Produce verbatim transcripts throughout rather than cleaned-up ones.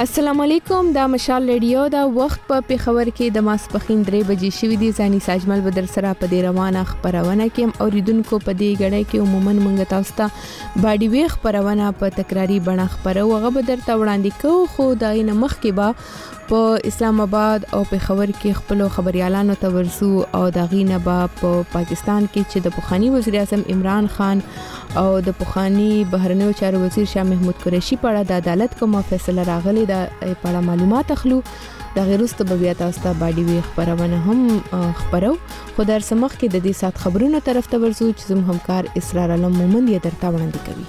السلام علیکم، دا مشال ریډیو دا وخت په پیښور کې د ماسپخین درې بجې شوې دي. ځاني ساجمل بدر سره په دې روانه خبرونه کې اوریدونکو په دې غړې کې عموما مونږ تاسو ته باډي وی خبرونه په تکراری بڼه خبرو هغه بدر ته وړاندې کوو، خو دا نه مخ کې با په اسلام آباد او پیښور کې خپل خبريالانو ته ورسو او دا غینه با په پا پاکستان کې چې د پخوانی وزیر اعظم عمران خان او د پخوانی بهرنیو چارو وزیر شاه محمود قریشي په اړه د عدالت کومه فیصله راغلي دا په اړه معلومات اخلو. دا غیرسته به بیا تاسو ته باډي وی خبرونه هم خبرو، خو در سمخ کې د دې سات خبرونو طرف ته ورسو چې زموږ همکار اسرار علم مومند یې درته وړاندې کوي.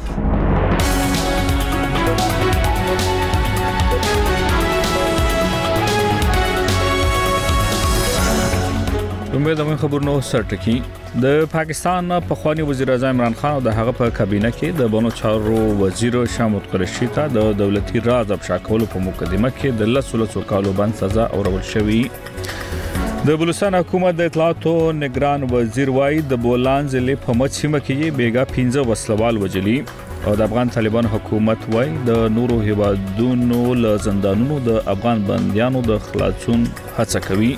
امید هم خبرونو سرټکی د پاکستان پخوانی وزیر اعظم عمران خان او د هغه په کابینه کې د بانو چارو وزیر شاه محمود قریشي ته د دولتي راز افشا کولو په مقدمه کې د لسو لسو کالو باندې سزا اورول شوې. د بلوچستان حکومت د اطلاعاتو نگران وزیر وای د بولان ضلع په مچ سیمه کې بیګا پنځه وسلوال وجلی او د افغان طالبان حکومت وای د نورو هیوادونو له زندانونو د افغان بنديانو د خلاصون هڅه کوي.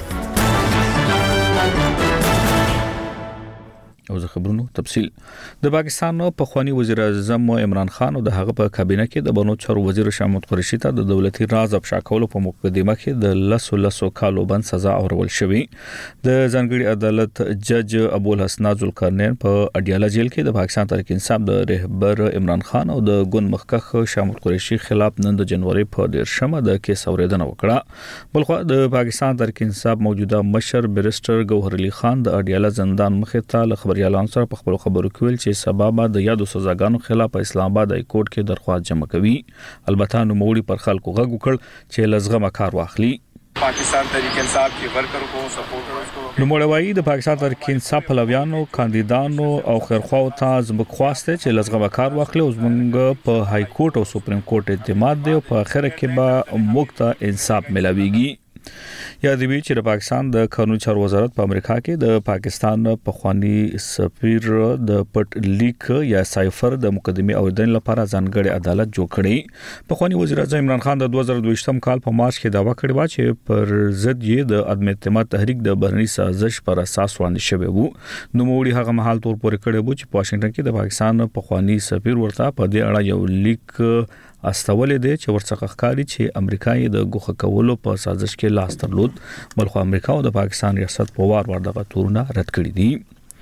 او زه خبرونو تفصیل د پاکستان پخوانی وزیر اعظم عمران خان او د هغه په کابینه کې د بانو چارو وزیر شاه محمود قریشي ته د دولتي راز افشا کولو په مقدمه کې د لسو لسو کالو باندې سزا اورول شوې. د ځانګړي عدالت جج ابو الحسن ذوالقرنین په اډیاله جیل کې د پاکستان تحریک انصاف د رهبر عمران خان او د ګوند مخکخ شاه محمود قریشي خلاف نن د جنوري په دیرشمه د کیس اوریدنه وکړه. بلخو د پاکستان تحریک انصاف موجوده مشر بیرسټر ګوهر علي خان د اډیاله زندان مخې ته ل خبريالانو سره په خپل خبرو کې ویل چې سبب د یادو سزاګانو خلاف په اسلام آباد های کورټ کې درخواست جمع کوي. البته نو موړي پر خلکو غږ وکړ چې لزغه کار واخلي. پاکستان تحریک انصاف کې ورکرو کو سپورټرز کو نو موړوي د پاکستان تحریک انصاف پلویانو کاندیدانو او خیرخواو ته زموږ خواسته چې لزغه کار واخلي او زموږ په های کورټ او سپریم کورټ اعتماد دی او په اخر کې به موږ ته انصاف ملاويږي. یاد وی چې د پاکستان د قانوني چارو وزارت په امریکا کې د پاکستان پخوانی سفیر د پټ لیک یا سایفر د مقدمه اوریدنې لپاره ځانګړي عدالت جوړ کړي. پخوانی وزیر اعظم عمران خان د دوه زره دوه کال په مارچ کې داوا کړی و چې پر ضد یې د عدم اعتماد تحریک د بهرني سازش پر اساس وړاندې شوی وو. نو موړي هغه مهال تور پورې کړی وو چې په واشنگټن کې د پاکستان پخوانی سفیر ورته په دې اړه یو لیک استولې دي چې ورڅخه ښکاری چې امریکا یې د غوښه کولو په سازش کې لاس درلود، بلخو امریکا او د پاکستان ریاست په وار وار دغه تورونه رد کړی دي.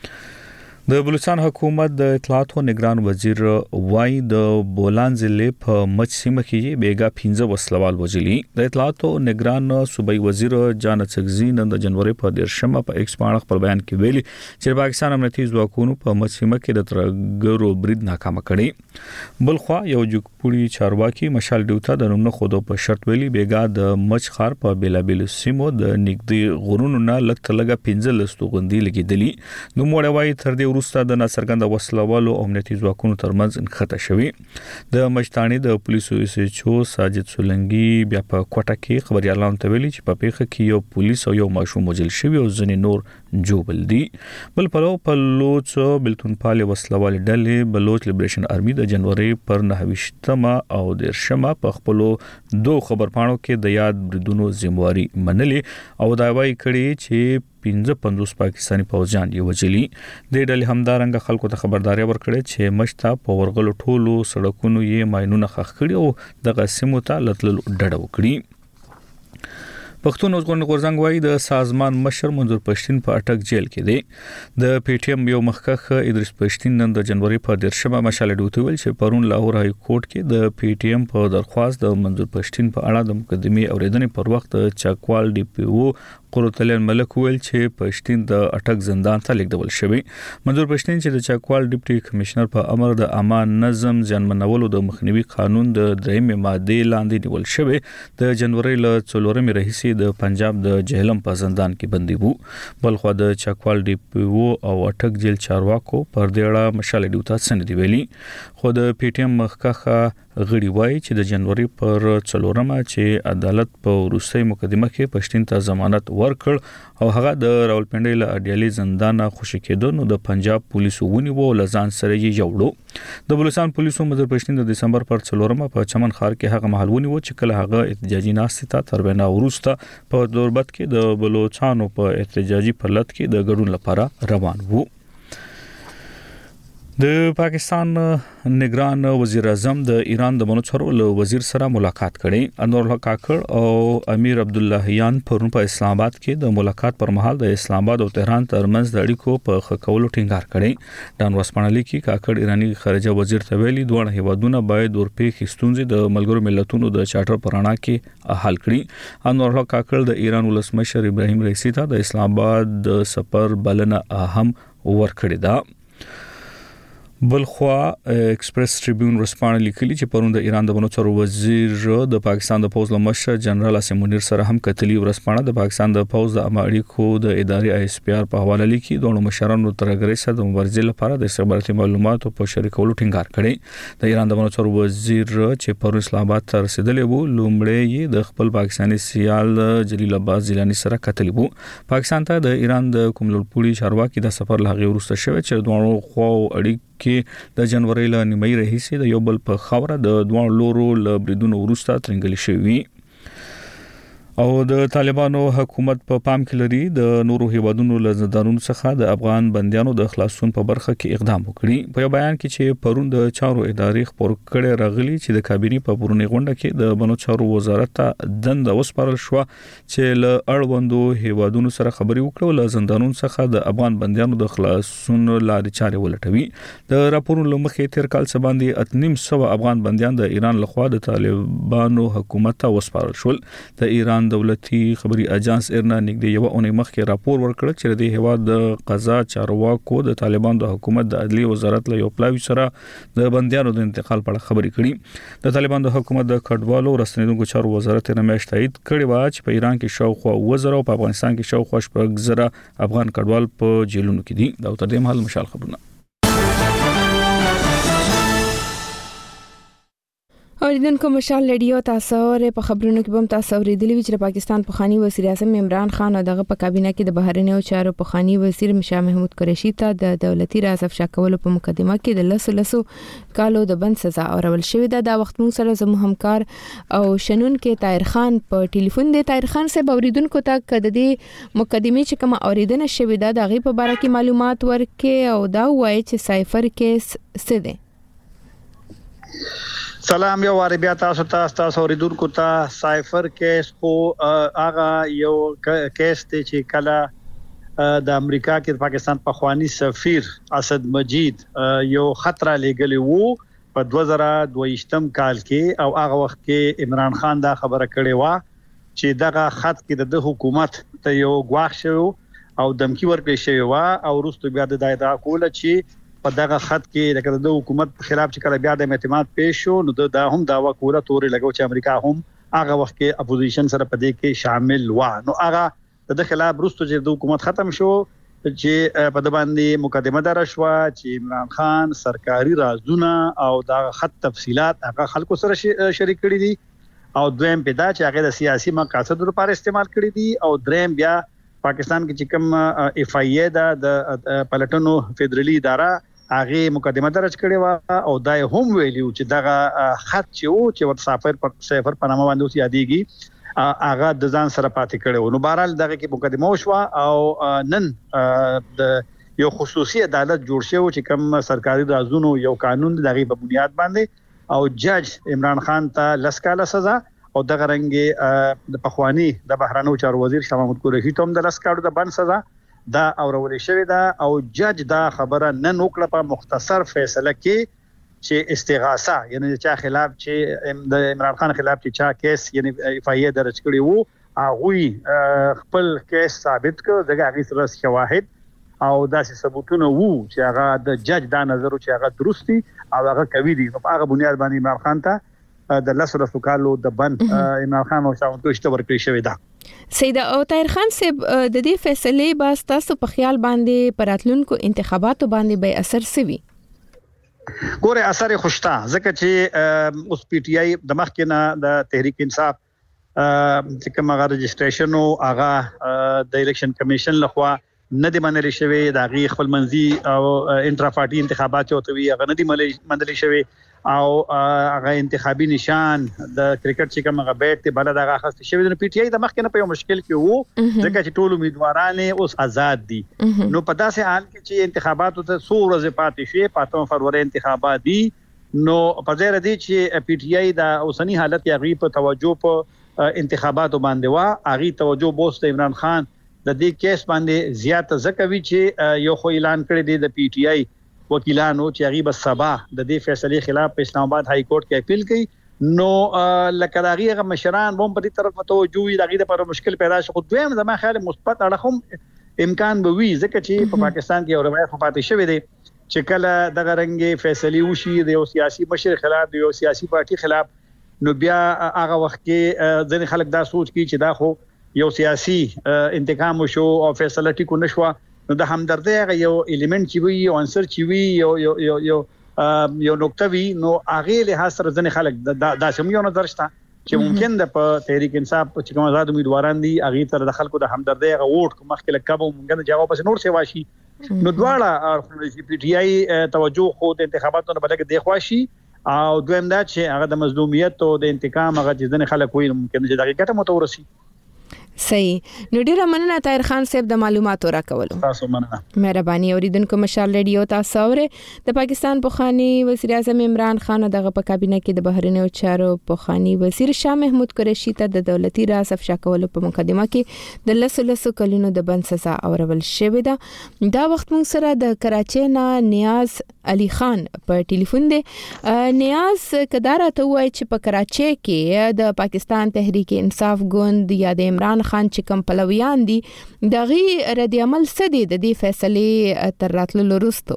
د بلوچستان حکومت د اطلاعاتو نگران وزیر وای د بولان ضلع په مچ سیمه کې بیګا پنځه وسلوال وجلی. د اطلاعاتو نگران صوبای وزیر جان چغزی نن د جنوري په دیرشمه په ایکس باندې خپل بیان کې ویلي چې پاکستان امنیتي ځواکونو په مچ سیمه کې د ترګرو برید ناکام کړي. بلخو یو جګپوړي چارواکي مشال ډیوټا د نوم خودو په شرط ویلي بیګا د مچ خار په بیلابل سیمو د نګدي غرونو نه لکه لګه پنځه لستو غندي لګیدلی. نو موړوي تر دې وروسته د ناڅرګند وسلوالو او امنیتي ځواکونو ترمنځ انخته شوی. د مشتانی د پولیسو اس ایچ او ساجد سولنګي بیا په کوټه کې خبريالانو ته ویلي چې په پیښه کې یو پولیس او یو ماشوم وژل شوی او ځنې نور جوبل دي. بل په لو په لوچ بلتون پالي وسلوال ډلې بلوچ لیبریشن آرمي د جنوري پر نهویشتمه او دیرشمه په خپل دوه خبرپاڼو کې د یاد بریدونو ذمہواری منلې او دا وایي کړي چې پنځه پنځوس پاکستانی پوځیان یې وجلی. د ډلې همدارنګه خلکو ته خبرداري ورکړه چې مشتا په ورغلو ټولو سړکونو یې ماينونه خخ کړي او د قسمو ته لتل ډډه وکړي. پښتون اوسګون غورزنګ وای د سازمان مشر منظور پښتين په اٹک جیل کې دی. د پی ټی ایم یو مخکخ ادریس پښتين نن د جنوري په دیرشمه مشال ډوته ویل چې پرون لاهور های کورټ کې د پی ټی ایم په درخواست د منظور پښتين په اړه د مقدمه اوریدنې پر وخت چاکوال ډی پی او قرتلن ملک ویل چې پښتين د اٹک زندان ته لیږدول شوی. منظور پښتين چې د چاکوال ډیپټي کمشنر په امر د امان نظم ځانمنولو د مخنیوي قانون د درېمې ماده لاندې نیول شوی د جنوري ل څلورمې رئیس د پنجاب د جهلم په زندان کې بندي وو. بلخو د چاکوال ډیپو او اٹک جیل چارواکو پر دې اړه مشال ډیوټا سند دی ویلي. خو د پی ټی ایم مخکخه غړي وایي چې د جنوري پر څلورمه چې عدالت په وروستي مقدمه کې پښتين ته ضمانت ورکړ او هغه د راولپنډي له اډیالي زندان خوشی کېدو نو د پنجاب پولیسو ونیو لزان سره یې جوړو د بلوچستان پولیسو مدیر پښتين د دسمبر پر څلورمه په چمن خار کې هغه محل ونیو چې کله هغه احتجاجي ناستې ته تر وینا وروسته په دوربت کې د بلوچستانو په احتجاجي پرلط کې د ګډون لپاره روان وو. د پاکستان نگران وزیر اعظم د ایران د منوچرو له وزیر سره ملاقات کړي. انور الحق کاکړ او امیر عبداللهیان پرون په اسلام آباد کې د ملاقات پر مهال د اسلام آباد او تهران ترمنځ د اړیکو په خکولو ټینګار کړي. ډان وسپانلی کې کاکړ ایرانی خارجه وزیر ته ویلي دوه هیوادونه باید ورپېخ ستونزې د ملګرو ملتونو د چارټر پرانا کې حل کړي. انور الحق کاکړ د ایران ولسمشر ابراهیم رئیسی ته د اسلام آباد د سفر بلنه هم ورکړې ده. بلخوا ایکسپریس ټریبیون رسپانه لیکلي چې پرون د ایران د بنوچرو وزیر د پاکستان د پوز لمشر جنرال اسم منیر سره هم کتلی ورسپانه د پاکستان د پوز د اماړیکو د اداري آی اس پی آر په حواله لیکي دوه مشرانو ترګری سره د مبارزې لپاره د استخباراتي معلوماتو په شریکولو ټینګار کړي. د ایران د بنوچرو وزیر چې پرون اسلام آباد ته رسیدلی وو لومړی د خپل پاکستاني سیال جلیل عباس جیلانی سره کتلی وو. پاکستان ته د ایران د کوملپوري چارواکي د سفر لغې ورسته شوی چې دوه خو اړیک کې د جنوري ل نیمه رئیسي د یو بل په خوره د دوه لورو ل بریدونو ورسته ترنګل شوی او د طالبانو حکومت په پا پام کې لري د نورو هیوادونو له زندانونو څخه د افغان بنديانو د خلاصون په برخه کې اقدام وکړي. په یو بیان کې چې پرون د چارو ادارې خبر کړي راغلي چې د کابینې په پرونی غونډه کې د بنو چارو وزارت ته دند وسپارل شو چې له اړوندو هیوادونو سره خبري وکړي له زندانونو څخه د افغان بنديانو د خلاصون لارې چارې ولټوي. د راپورونو مخې تیر کال څخه باندې اتنیم سو افغان بنديان د ایران لخوا د طالبانو حکومت ته وسپارل شول. د ایران دولتي خبري اجانس ایرنا نږدې یو اونۍ مخکې راپور ورکړ چې د هیواد د قضا چارواکو د طالبانو د حکومت د عدلي وزارت له یو پلاوی سره د بنديانو د انتقال په اړه خبري کړي. د طالبانو د حکومت د کډوالو رسنیدونکو چارو وزارت یې نمایش تایید کړی و چې په ایران کې شاوخوا وزره او په افغانستان کې شاوخوا شپږ زره افغان کډوال په جیلونو کې دي. دا تر دې مهال مشال خبرونه اوریدونکو مشال رادیو تاسو ور په خبرونو کې بم تاسو ورېدلی چې پاکستان پخوانی وزیر اعظم عمران خان او دغه په کابینه کې د بهرنیو چارو پخوانی وزیر مشاه محمود قریشي ته د دولتي راز افشا کولو په مقدمه کې د لسو لسو کالو د بند سزا اورول شوې ده. دا وخت موږ سره زموږ همکار او شنن کې طاهر خان په ټلیفون دی. طاهر خان صاحب اوریدونکو ته کده دې مقدمه چې کوم اوریدنه شوې ده دغه په اړه کې معلومات ورکې او دا وایي چې سایفر کیس څه دی. سلام یو واره بیا تاسو ته تاسو اوریدونکو ته سایفر کیس خو هغه یو کیس ته چې کله د امریکا کې پاکستان په خوانی سفیر اسد مجید یو خطر لګلی وو په دوه زره دوه کال کې او هغه وخت کې عمران خان دا خبره کړې و چې دغه خط کې د حکومت ته یو غواخ شو او دمکی ورکړی شوی و او وروسته بیا د دایدا کوله چې په دغه خط کې د حکومت په خلاف چې کله بیا د اعتماد پیښ شو نو دا هم داوا کوله تورې لګو چې امریکا هم هغه وخت کې اپوزیشن سره په دې کې شامل و. نو هغه د خلاف وروسته چې د حکومت ختم شو چې په د باندې مقدمه دار شو چې عمران خان سرکاري رازونه او دا خط تفصيلات هغه خلکو سره شریک کړي دي او دویم په دا چې هغه د سیاسي مقاصد لپاره استعمال کړي دي او دریم بیا پاکستان کې چې کوم اف ای ای دا د پلټنو فدرالي اداره هغه مقدمه درج کړي وا او دای هم ویلیو چې دغه خط چې او چې ور سفر پر سفر په نامه باندې یادېږي هغه د ځان سره پاتې کړي نو بهرحال دغه کې مقدمه وشو او نن د یو خصوصي عدالت جوړ شو چې کوم سرکاري رازونو یو قانون دغه په بنیاد باندې او جج عمران خان ته لسکاله سزا او دغه رنګ د پخوانی د بهرانو چارو وزیر شاه محمود قریشي ته د لسکاله د بند سزا دا اورول شوی دا او جج دا خبره نن وکړه په مختصر فیصله کې چې استغاثه یعنی چې خلاف چې د عمران خان خلاف چې چا کیس یعنی اف ای ای درج کړی وو هغه خپل کیس ثابت کړ دغه هغه سره شواهد او داسې ثبوتونه وو چې هغه د جج دا نظر چې هغه درستی او هغه کوي دي په هغه بنیاد باندې عمران خان ته د لاسو رسو کالو د بند عمران خان او شاوند کوشته ورکړی شوی دا. سید او طاهر خان صاحب د دې فیصلې باز تاسو په خیال باندې پراتلونکو انتخاباتو باندې به اثر سوي؟ ګوره اثر خوشتا ځکه چې اوس پی ټ آی د مخ کې نه د تحریک انصاف چې کوم هغه رجسټریشن او هغه د الیکشن کمیشن لخوا نه دی منل شوی د غي خپل منځي او انټرا پارټي انتخابات چوته وی هغه نه دی منل شوی او هغه انتخابي نشان د کرکټ چې کوم هغه بیت ته بل دغه خاص شوی د پی ټ آی د مخ کې نه په مشکل کې وو ځکه چې ټول امیدواران اوس آزاد دي نو په داسې حال کې چې انتخابات ته څو ورځې پاتې شي پاتم فروری انتخابات دي نو په ځای ردی چې پی ټ آی د اوسنی حالت یا غي په توجه په انتخاباتو باندې وا اغي توجه بوست عمران خان د دې کیس باندې زیات زکوي چې یو خو اعلان کړی دی د پی ټ آی وکیلانو چې هغه بس سبا د دې فیصله خلاف په اسلام آباد های کورټ کې اپیل کړي نو لکه هغه مشران هم په دې طرف متوجه وي دغه لپاره مشکل پیدا شي خو دویم زما خیال مثبت اړه هم امکان به وي ځکه چې په پاکستان کې اورمای خو پاتې شوی دی چې کله دغه رنګي فیصله وشي د یو سیاسي مشر خلاف د یو سیاسي پارټي خلاف نو بیا هغه وخت کې ځینې خلک دا سوچ کوي چې دا خو یو سیاسي انتقام شو او فیصله ټیکو نشو نو د همدردی هغه یو الیمنت چې وي یو عنصر چې وي یو یو یو یو یو نقطه وي نو هغه له حاصل ځینې خلک دا سم یو نظر شته چې ممکن د په تحریک انصاف چې کوم آزاد امیدواران دي هغه تر د خلکو د همدردی هغه ووټ مخکې لکه مونږ جواب پس نور سی واشي نو دواړه پی ټ آی توجه خو د انتخاباتو نه بلکې د خواشي او دویم دا چې هغه د مظلومیت او د انتقام هغه ځینې خلک وایي ممکن چې دغه ګټه متورسي صحیح نو ډیره مننه طاهر خان صاحب د معلوماتو راکولو تاسو مننه مهرباني اوریدونکو مشال ریډیو تاسو اوره د پاکستان پوخانی وزیر اعظم عمران خان دغه په کابینه کې د بهرنیو چارو پوخانی وزیر شاه محمود قریشي ته د دولتي راز افشا کولو په مقدمه کې د لسو لسو کلونو د بند سزا اورول شوې ده دا وخت موږ سره د کراچۍ نه نیاز علي خان په ټلیفون دی نیاز کدار ته وای چې په کراچۍ کې د پاکستان تحریک انصاف ګوند یا د عمران خان چې کوم پلویان دي دغه رد عمل څه دي د دې فیصله تر راتللو وروسته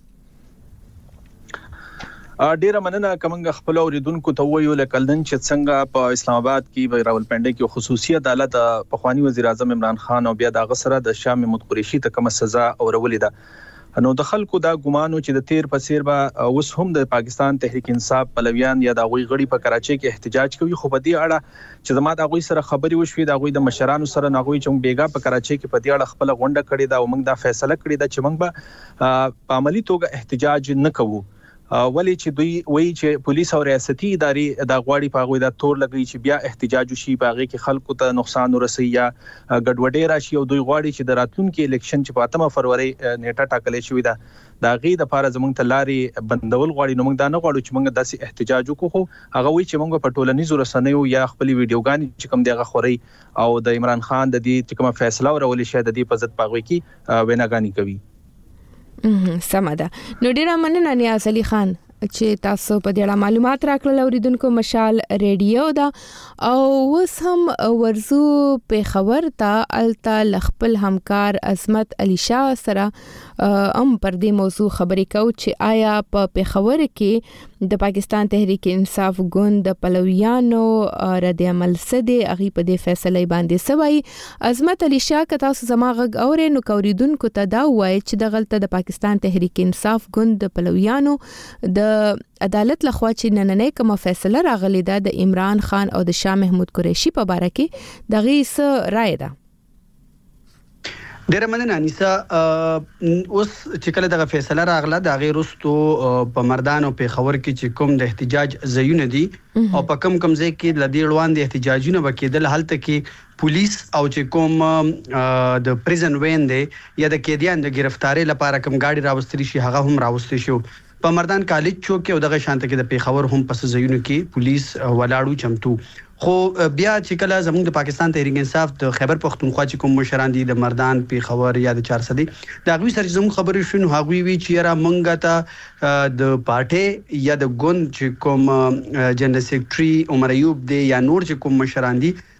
ډیره مننه کومه خپل اوریدونکو ته ویو لکلن چې څنګه په اسلام آباد کې راولپنډي کې خصوصي عدالت په خواني وزیر اعظم عمران خان او بیا د غسره د شاه محمود قریشي ته کوم سزا اورولې ده نو د خلکو دا ګمانو چې د تیر په سیر به اوس هم د پاکستان تحریک انصاف پلویان یا د غوي غړي په کراچۍ کې احتجاج کوي خو په دې اړه چې زما د غوي سره خبري وشوي د غوي د مشرانو سره نغوي چې بیګا په کراچۍ کې په دې اړه خپل غونډه کړې ده او موږ دا فیصله کړې ده چې موږ به په عملی توګه احتجاج نه کوو ولی چې دوی وایي چې پولیس او ریاستي ادارې د غواړي په غوي د تور لګي چې بیا احتجاج وشي په هغه کې خلکو ته نقصان ورسي یا ګډوډي راشي او دوی غواړي چې د راتلونکو الیکشن چې په اتمه فروری نیټه ټاکلې شوې ده دا غي د لپاره زموږ ته لاري بندول غواړي نو موږ دا نه غواړو چې موږ داسې احتجاج وکړو هغه وایي چې موږ په ټولنیزو رسنیو یا خپل ویډیوګان چې کوم دغه خوري او د عمران خان د دې چې کومه فیصله ورولې شه د دې په ضد پاغوي کې ویناګانی کوي سمه ده نو ډیره مننه نیاز علي خان چې تاسو په دې اړه معلومات راکړل اوریدونکو مشال ریډیو دا او اوس هم ورزو په خبر ته التا لخپل همکار عظمت علي شاه سره ام پر دې موضوع خبرې کو چې آیا په پیښور کې د پاکستان تحریک انصاف ګوند د پلویانو رد عمل سده اغي په دې فیصله باندې سوي عظمت علي شاه که تاسو زما غږ اورئ نو کوریدونکو ته دا وایي چې د غلطه د پاکستان تحریک انصاف ګوند د پلویانو د عدالت لخوا چې نننې کومه فیصله راغلې ده د عمران خان او د شاه محمود قریشي په باره کې دغه څه رائے ده ډیره مننه انیسا اوس چې کله دغه فیصله راغله د غیر رستو په مردان او په خبر کې چې کوم د احتجاج زیونه دي او په کم کم ځای کې لدی روان دي احتجاجونه وکیدل حالت کې پولیس او چې کوم د پریزن وین دی یا د قیدیان د گرفتاری لپاره کوم گاډي راوستري شي هغه هم راوستي شو په مردان کالج چوک او دغه شانته کې د پیښور هم پس زیونه کې پولیس ولاړو چمتو خو بیا چې کله زموږ د پاکستان تحریک انصاف د خیبر پختونخوا چې کوم مشران دي د مردان پیښور یا د چارسدي دا غوي سره زموږ خبرې شون هغوی وی چې را منګه ته د پارټي یا د ګوند چې کوم جنرال سیکریټري عمر ایوب دی یا نور چې کوم مشران دي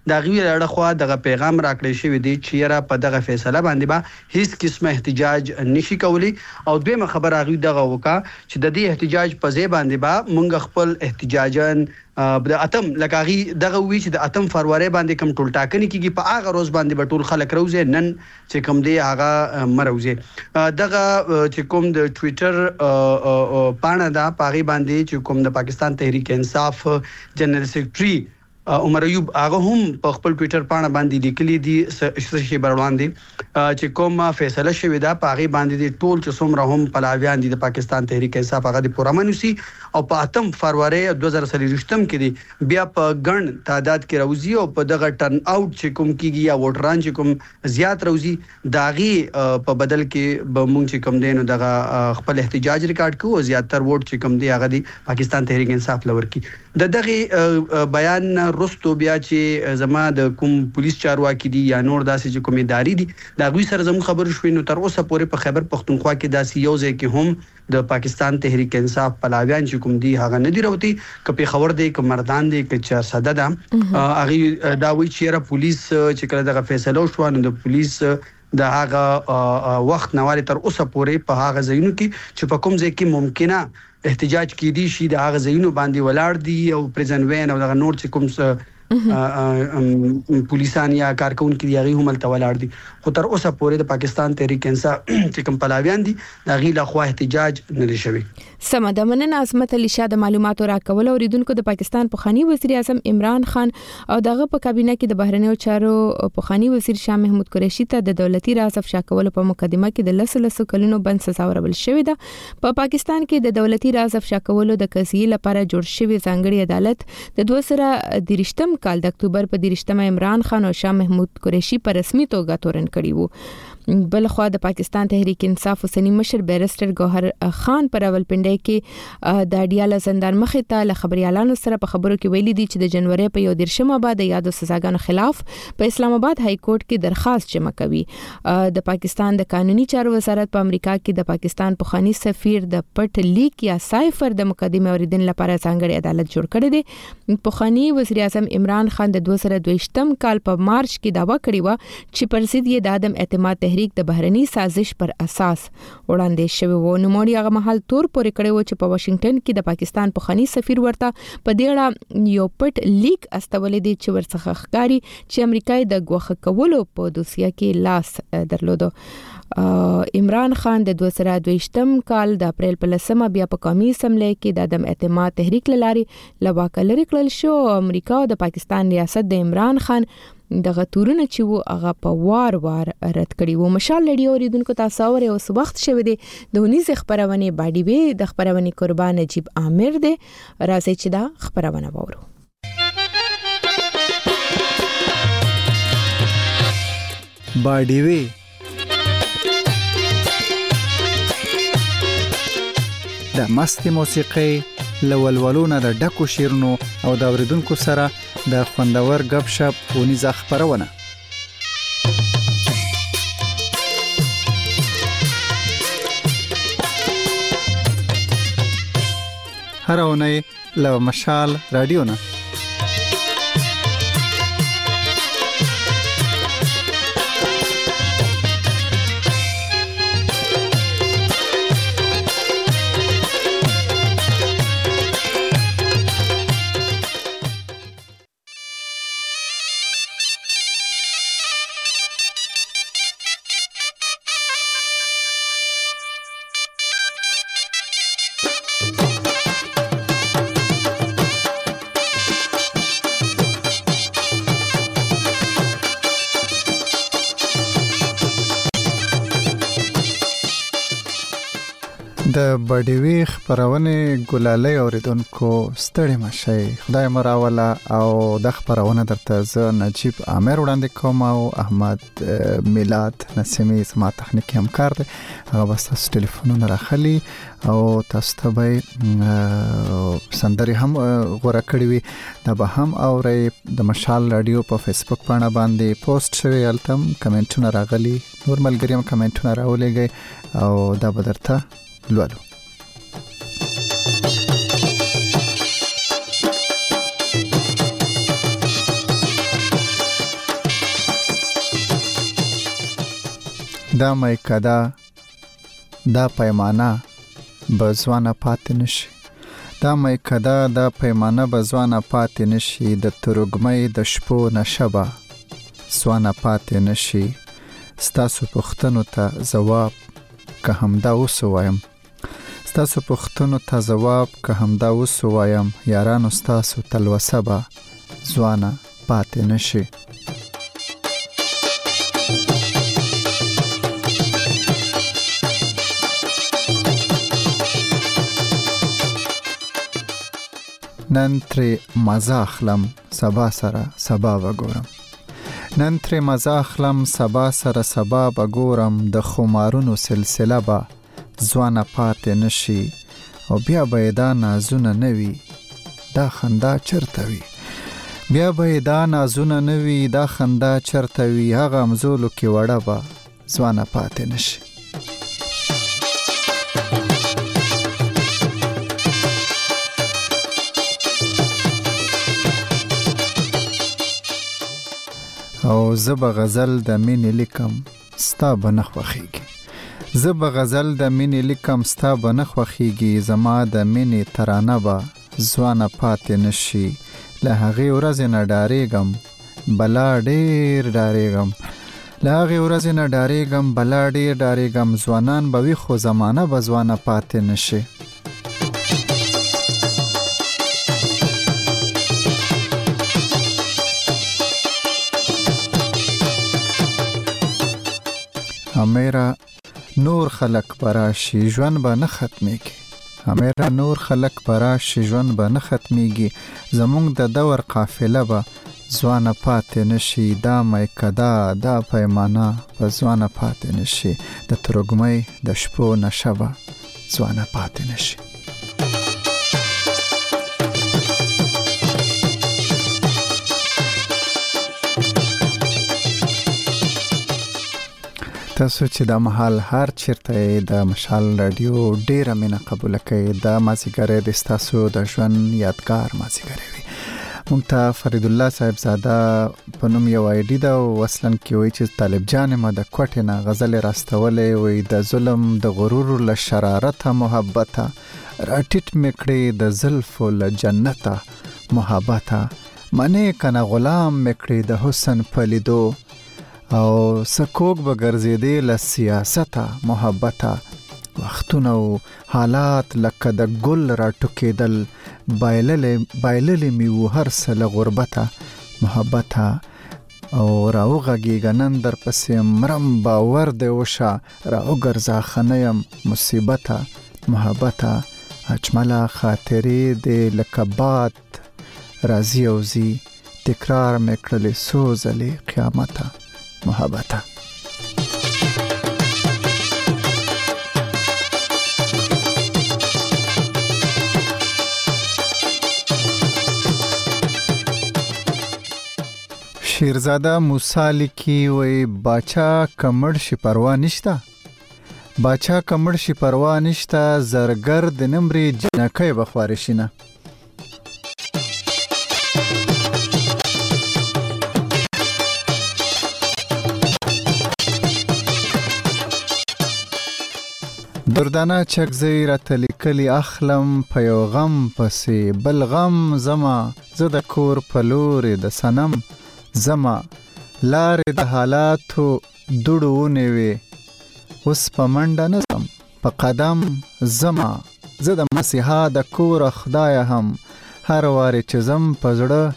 دا غوی لړ خو دغه پیغام راکړی شوی دی چې را په دغه فیصله باندې به هیڅ قسمه احتجاج نشي کولی او دویمه خبر هغه دغه وکا چې د دې احتجاج په ځای باندې به مونږ خپل احتجاجن د اتم لکاغي دغه وی چې د اتم فروری باندې کوم ټول ټاکنې کیږي په هغه روز باندې به ټول خلک روزه نن چې کوم دی هغه مروزه دغه چې کوم د ټوئیټر پاڼه دا پاغي باندې چې کوم د پاکستان تحریک انصاف جنرال سیکریټري عمر ایوب هغه هم په خپل ټوئیټر پاڼه باندې لیکلي دي شي بروړاندې چې کوم فیصله شوی دا پاغي باندې ټول چې څومره هم پلاویان دي د پاکستان تحریک انصاف هغه د پورامنوسی او په اتم فروری دوه هزار څلور کې دی بیا په ګڼ تعداد کې راوځي او په دغه ټرن اوټ چې کوم کیږي یا ووټران چې کوم زیات راوځي داغي په بدل کې به مونږ چې کوم دینو دغه خپل احتجاج ریکارډ کوو زیاتره ووټ چې کوم دی هغه دی پاکستان تحریک انصاف لور کی د دغه بیان رستو بیا چې زما د کوم پولیس چارواکي دي یا نور داسې چې کوم اداري دي دا غوي سره زموږ خبر شوې نو تر اوسه پورې په خیبر پختونخوا کې داسې یو ځای کې هم د پاکستان تحریک انصاف پلاویان چې کوم دي هغه نه دی راوتی کپی خبر دی ک مردان دی ک چا صدا ده هغه دا وی چې را پولیس چې کله دغه فیصله شو نو د پولیس د هغه وخت نواله تر اوسه پورې په هغه ځایونو کې چې په کوم ځای کې ممکنه احتجاج کې دي شي د هغه ځایونو باندې ولاړ دي او پریزن وین او دغه نور چې کوم پولیسان یا کارکونکو دی هغه هم تل ولاړ دي خو تر اوسه پورې د پاکستان تحریک انصاف چې کوم پلاویان دي دا غي له خوا احتجاج نه لشي. سمه د مننه عظمت علي شاه د معلوماتو راکول او ریدونکو د پاکستان پخوانی وزیر اعظم عمران خان او دغه په کابینه کې د بهرنیو چارو پخوانی وزیر شاه محمود قریشي ته د دولتي راز افشا کول په مقدمه کې د لس لس کلونو بند سزا ورکول شوې ده. په پاکستان کې د دولتي راز افشا کولو د قضیې لپاره جوړ شوی ځانګړي عدالت د دوه سره درشتم کال د اکتوبر په درشتمه عمران خان او شاه محمود قریشي په رسمي توګه تورن کړی وو. بل خو د پاکستان تحریک انصاف وسنی مشر بیرستر گوهر خان پر راولپنډي کې د اډیاله زندان مخې ته له خبريالانو سره په خبرو کې ویلي دي چې د جنوري په یو درشمه بعد یادو سزاګانو خلاف په اسلام آباد های کورټ کې درخواست جمع کوي. د پاکستان د قانوني چارو وزارت په امریکا کې د پاکستان پخوانی سفیر د پټ لیک یا سایفر د مقدمه اوریدن لپاره ځانګړي عدالت جوړ کړی دی. پخوانی وزیر اعظم عمران خان د دوه سره دویشتم کال په مارچ کې داوا کړی و چې پر ضد یې د عدم اعتماد تحریک د بهرني سازش پر اساس وړاندې شوی و. نو موري هغه محل تور پورې کړی و چې په واشنگټن کې د پاکستان پخوانی سفیر ورته په دې اړه یو پټ لیک استولې دي چې ورڅخه ښکاری چې امریکای د غوښه کولو په دوسیه کې لاس درلودو. عمران خان د دوه سره دویشتم کال د اپریل په لسمه بیا په قومي اسمبلی کې د عدم اعتماد تحریک لاري لواکه لري کړل شو. امریکا او د پاکستان ریاست د عمران خان دغه تورونه چې وو هغه په وار وار رد کړي وو. مشال لډیو ریدونکو تاسو اوري اوس وخت شوه دی د ونیز خبرونه باډي وی د خبرونه قربان نجیب عامر دی راځي چې دا خبرونه وورو. باډي وی د مستي موسیقي لولولونه د ډکو شیرونو او د اوریدونکو سره د خوندور غب شپ ونیزه خبرونه. هر اونۍ له مشال رادیو نه د بډیوي خبرونه ګلالۍ اوریدونکو ستړي مشي خدای مراوله او د خبرونه درته ز نجیب عامر وړاندې کوم او احمد میلاد نسمی سما تخنیکی همکار دی هغه بس تاسو ټلیفونونه راخلي او تاسو ته به سندري هم غوړه کړی وي دا به هم اوري د مشال رادیو په فیسبوک باندې باندې پوسټ شوی التم کمنټونه راغلي نور ملګریم کمنټونه راولېږي او دا به درته لولو. دا میکده دا پیمانه به ځوانه پاتې نشي. دا میکده دا پیمانه به ځوانه پاتې نشي. د ترږمۍ د شپو نشه به ځوانه پاتې نشي. ستاسو پوښتنو ته ځواب که همدا اوس ووایم ستاسو پوښتنو ته ځواب که همدا اوس ووایم یارانو ستاسو تلوسه به ځوانه پاتې نشي. نن ترې مزه اخلم سبا سره سبا وګورم. نن ترې مزه اخلم سبا سره سبا وګورم. د خمارونو سلسله به ځوانه پاتې نشي. او بیا به یې دا نازونه نه وي دا خندا چرته وي. بیا به یې دا نازونه نه وي دا خندا چرته وي. هغه مزولو کې وړه به ځوانه پاتې نشي. او زه به غزل د مینې لیکم ستا به نه خوښیږي. زه به غزل د مینې لیکم ستا به نه خوښیږي. زما د مینې ترانه به ځوانه پاتې نشي. له هغې ورځې نه ډارېږم بلا ډېر ډارېږم. له هغې ورځې نه ډارېږم بلا ډېر ډارېږم. ځوانان به وي خو زمانه به ځوانه پاتې نشي. امیره نور خلق براشي ژوند به نه ختمېږي. امیره نور خلق براشي ژوند به نه ختمېږي. زمونږ د دور قافله به ځوانه پاتې نشي. دا میکده دا پیمانه به ځوانه پاتې نشي. د ترږمۍ د شپو نشه به ځوانه پاتې نشي. تاسو چې د محل هر چیرته د مشال رادیو ډیره مینه قبول کړئ. د مازیګری د ستاسو د ژوند یادګار مازیګری وي. مونږ ته فرید الله صاحب زاده په نوم یو آی ډي ده او اصلا کې وایي چې طالب جان ما د کوټې نه غزل راستولې وي. د ظلم د غرور له شرارته محبته راټیټ میکړي. د زلفو له جنته محبته منې کنه غلام میکړي. د حسن پلیدو او سکوک بگرزیده لسیاسته محبته. وختونه او حالات لکه د گل را ټوکېدل. بایللی میو هر څه له غربته محبته. او راوغږېږه نن در پسې مرم باور دی وشه. راوګرځه ښه نه یم مصیبته محبته. اجمله خاطرې دی لکه باد راځي او ځي. تکرار مې کړلې څو ځلې قیامته محبته. شیرزاده موسی لیکي وای باچا کمړ شي پروا نشته. باچا کمړ شي پروا نشته. زرګر د نمرې جنکۍ بخوارې شینه. دردانه چکزی را تلیکلی اخلم په یو غم پسې بل غم زما. زه د کور په لورې د صنم زما. لارې د حالاتو دوړو ونیوې اوس په منډه نه ځم په قدم زما. زه د مسیحا د کوره خدایه هم هر وارې چې ځم په زړه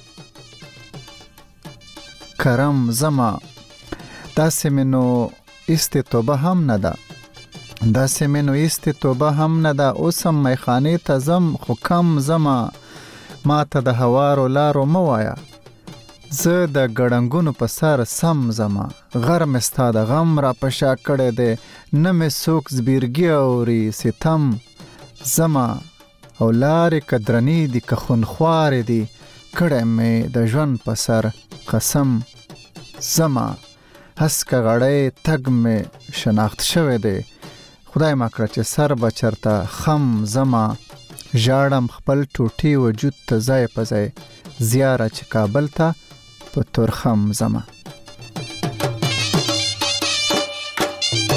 کرم زما. داسې مې نو ایستې توبه هم نه ده. داسې مې نو ایستې توبه هم نه ده. اوس هم میخانې ته ځم خو کم زما. ما ته د هوارو لارو مه وایه. زه د ګړنګونو په سر سم زما. غر مې ستا د غم را په شا کړی دی. نه مې څوک زبیرګي اوري ستم زما. او لارې که درنې دي که خونخوارې دي کړی مې د ژوند په سر قسم زما. هسکه غړی تګ مې شناخت شوی دی. خدای ما کړه چې سر به چرته خم زما. ژاړم خپل ټوټې وجود ته ځای په ځای. زیاره چې کابل ته په تورخم زما.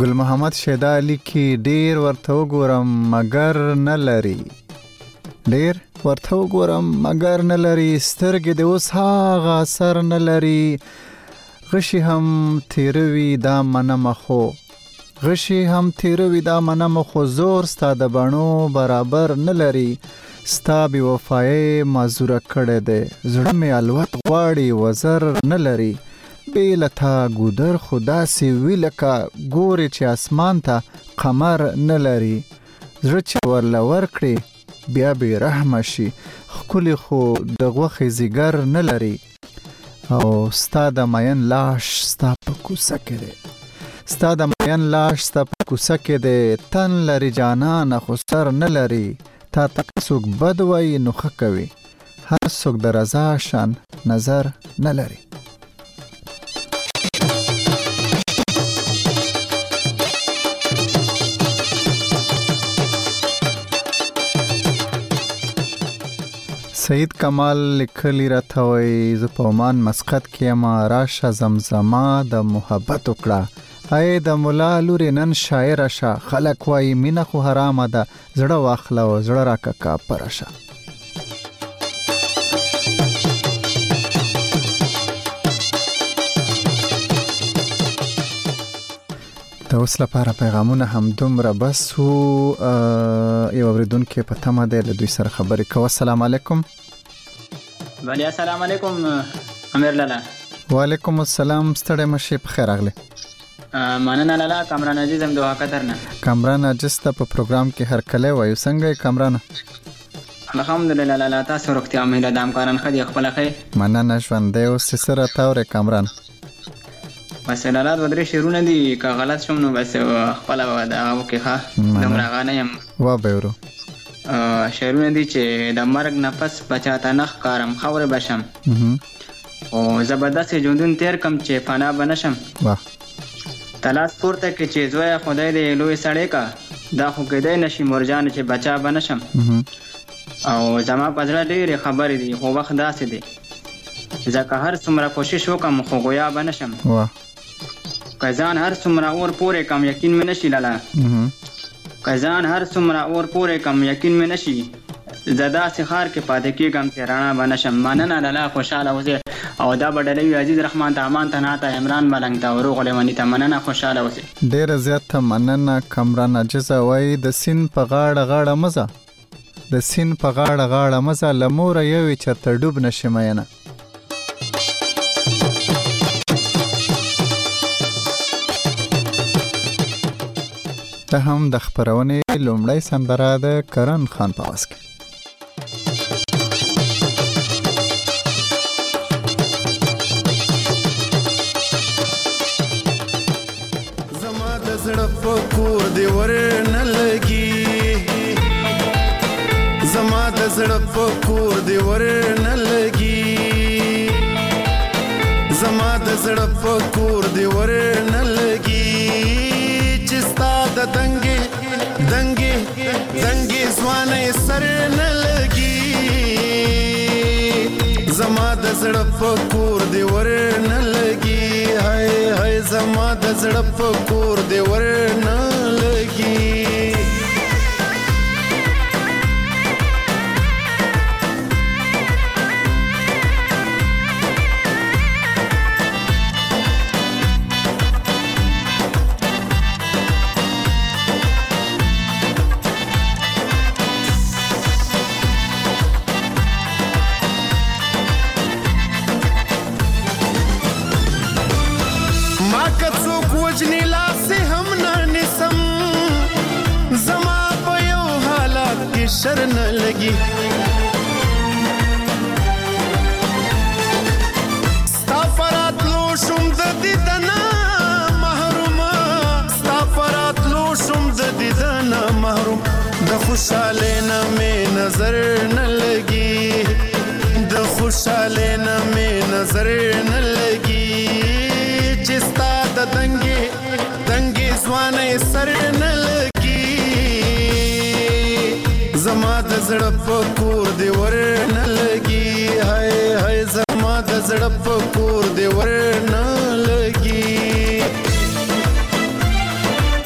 ګل محمد شیدا علی کې ډیر ورته وګورم مگر نه لري ډیر ورته وګورم مگر نه لري سترګې د اوس هغه اثر نه لري غشي هم تیروي دا منمه خو غشي هم تیروي دا منمه خو زور ستا د بڼو برابر نه لري ستا بې وفایي معذوره کړی دی زړه مې الوت غواړي وزر نه لري بې له تا ګودر خو داسې وي لکه ګورې چې اسمان ته قمر نه لري زړه چې ورله ورکړې بیا بې رحمه شي ښکلي خو د غوښې ځیګر نه لري او ستا د مین لاش ستا په کوڅه کې دی ستا د مین لاش ستا په کوڅه کې دی تن لري جانانه خو سر نه لري تا ته څوک بد وایي نو ښه کوي هر څوک د رضا شان نظر نه لري سید کمال لیکلی راته وایي زه په عمان مسقط کې یم راشه زمزمه د محبت وکړه ای د ملا لورې نن شاعره شه خلک وایي مینه خو حرامه ده زړه واخله او زړه راکه کاپره شه د اوس لپاره پیغامونه هم دومره بس وو یو اورېدونکی په تمه دی له دوی سره خبرې کوو السلام علیکم بله السلام علیکم امیر لالا وعلیکم السلام ستړی مشي په خیر راغلی مننه لالا کامران عزیز هم دوه قطر نه کامران عزیز ته په پروګرام کې هرکلی وایو څنګه یې کامران الحمدلله لالا تاسو روغتیا امید ده همکاران ښه دي خپله ښه مننه ژوندی اوس چې څه راته اورې کامران بس لالا دوه درې شعرونه دي که غلط شم نو بس خپله به دغه وکړې ښه دومره هغه نه یم وبه ورو شعرونه دي چې د مرګ نفس بچا ته نه ښکارم خاورې به شم او زه به داسې ژوندون تېر کړم چې فنا به نه شم تلاس پورته کړې چې زویه خدای دې لوی سړی که دا خو کیدی نه شي مرجانه چې بچا به نه شم او زما په زړه ډېرې خبرې دي خو وخت داسې دی ځکه هر څومره کوشش وکړم خو ګویا به نه شم که ځان هر څومره اور پورې کم یقین مې نشي لالا که ځان هر څومره اور پورې کم یقین مې نشي زه داسې ښار کې پاتې کېږم چې رڼا به نه شم مننه لالا خوشحاله اوسې او دا به ډله وي عزیز رحمان ته امان ته ناته عمران ملنګ ته او روغ لیوني ته مننه خوشحاله اوسې ډېره زیاته مننه کامران عجزه وایي د سیند په غاړه غاړه مزه د سیند په غاړه غاړه مزه له موره یوې چېرته ډوب نه شي مینه ته هم د خپرونې لومړی سندره د کرن خان په آواز کې زما د زړه په کور دی ور نه لګي زما د زړه په کور دی ور نه لګي زما د زړه په کور دی ور نه لګي د دنګي دنګي دنګي ځواني سر نه لګي زما د زړه په کور دی ور نه لګي هاي هاي زما د زړه په کور دی ور نه لګي شر نه لګي ستا فراتلو شوم د دیدنه محروم ستا فراتلو شوم د دیدنه محروم د خوشاله نه مې نظر نه لګي د خوشاله نه مې نظر نه لګي چې ستا د دنګي دنګي ځواني سر نه لګي زما د زړه په کور دی ور نه لګي هاي هاي زما د زړه په کور دی ور نه لګي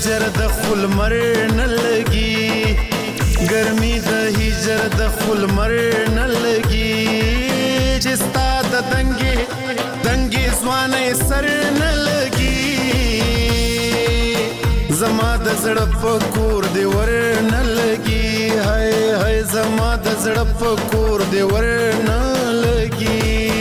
هجر د خپل مر نه لګي ګرمي د هجر د خپل مر نه لګي چې ستا د دنګي دنګي ځواني سر نه لګي زما د زړه په کور دی ور نه لګي هاي هاي زما د زړه په کور دی ور نه لګي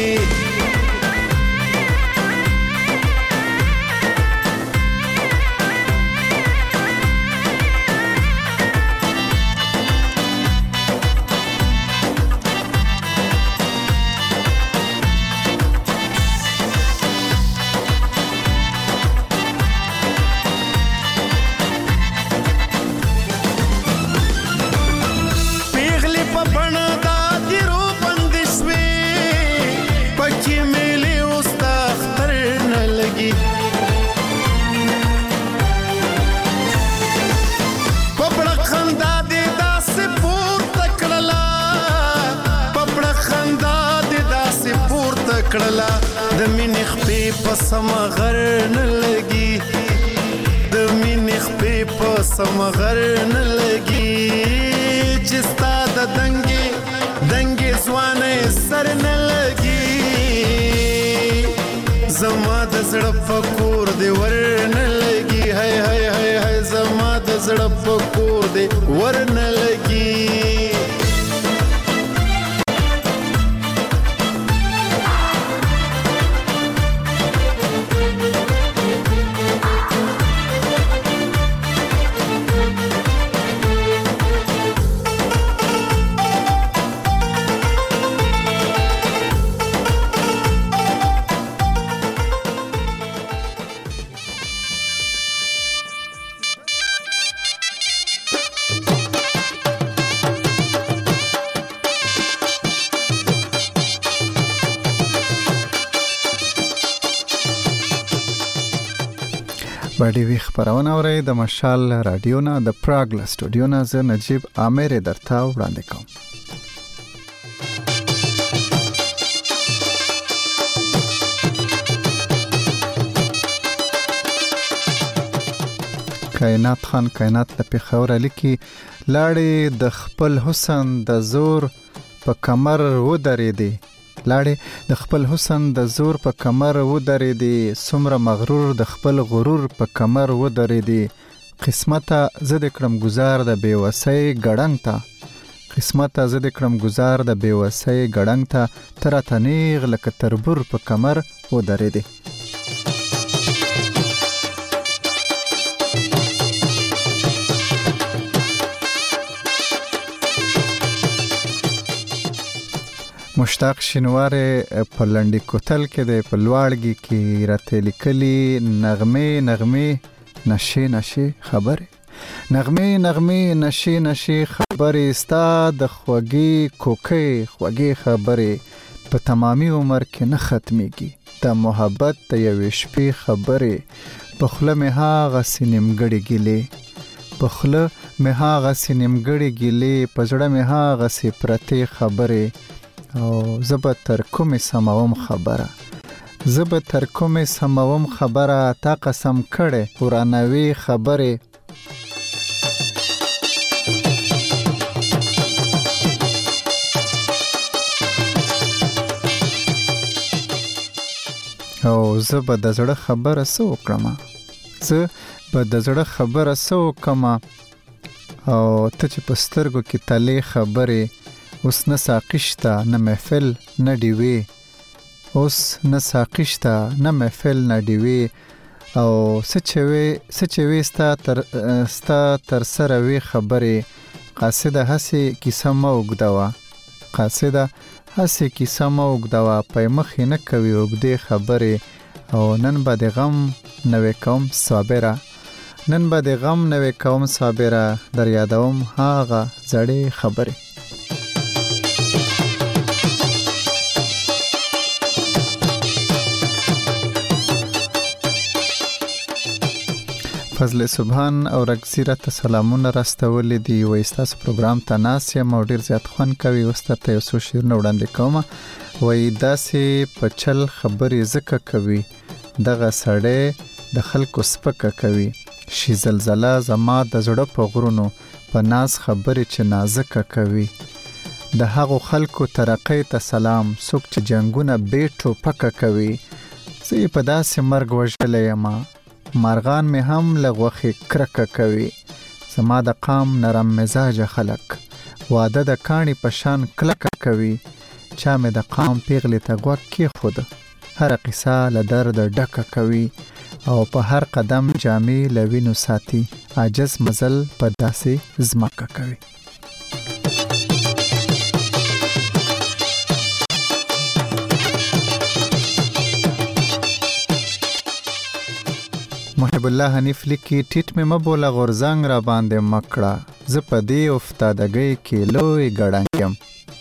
کړلا د مینې خپې په سما غر نه لګي د مینې خپې په سما غر نه لګي چې ستا د دنګې دنګې ځوانۍ سر نه لګي زما د زړه په کور دی ور نه لګي هاي هاي هاي هاي زما د زړه په کور دی ور نه لګي باډي وی خبرونه اوري د مشال رادیو نه د پراګ له سټوډیو نه زه نجيب عامر درته وړاندې کوم کائنات خان کائنات له پیښور لیکي لاړې د خپل حسن د زور په کمر و درې دي لاړې د خپل حسن د زور په کمر و درې دي سمره مغرور د خپل غرور په کمر و درې دي قسمته زه د کړم گزار د بیوسۍ ګړنګ ته قسمته زه د کړم گزار د بیوسۍ ګړنګ ته تر تنیغ لکه تربور په کمر و درې دي مشتاق شینوار په لنډی کوتل کې د پلواړګي کې راته لیکلي نغمه نغمه نشي نشي خبره نغمه نغمه نشي نشي خبره ستا د خوږی کوکې خوږی خبره په تمامي عمر کې نه ختميږي د محبت د یو شپې خبره په خله مه ها غسینمګړي ګلې په خله مه ها غسینمګړي ګلې په زړه مه ها غسی پرته خبره او زبر تر کومه سماوم خبره زبر تر کومه سماوم خبره تا قسم کړه ورانوي خبره او زبر د زړه خبره سو کړم زه به د زړه خبره سو کما او ته چې پسترګو کې تلې خبره اوس نه ساقشتا نه محفل نه دیوي اوس نه ساقشتا نه محفل نه دیوي او سچوي سچوي ستا تر ستا تر سره وی خبره قاصده هسي کیسه ما وګدوا قاصده هسي کیسه ما وګدوا په مخ نه کوي وګدي خبره او نن به د غم نوې کوم صابره نن به د غم نوې کوم صابره در یادوم هاغه زړې خبره فضل سبحان او رګزیره ته سلامونه راستول دي وای تاسو پروګرام ته ناس یا مودیر زیات خون کوي واستته یو څو شیرونه وړاندې کوم وای داسې پچل خبرې زکه کوي دغه سړی د خلکو سپکه کوي شي زلزلہ زما د زړه په غرونو په ناز خبرې چې نازکه کوي د هغو خلکو ترقی ته سلام څوک چې جنگونه بې ټوپکه کوي زه یې په داسې مرګ وژلی یمه مارغان مې هم له غوښې کرکه کوي زما د قام نرم مزاجه خلک واده د کاڼي په شان کلکه کوي چا مې د قام پیغلې ته غوږ کېښوده هره قصه له درده ډکه کوي او په هر قدم جامې له وینو ساتي عاجز مزل په داسې ځمکه کوي محب الله حنیف لیکي ټیټ مې مبوله غورځنګ را باندې مکړه زه په دې افتادګۍ کې لوی ګړنګ یم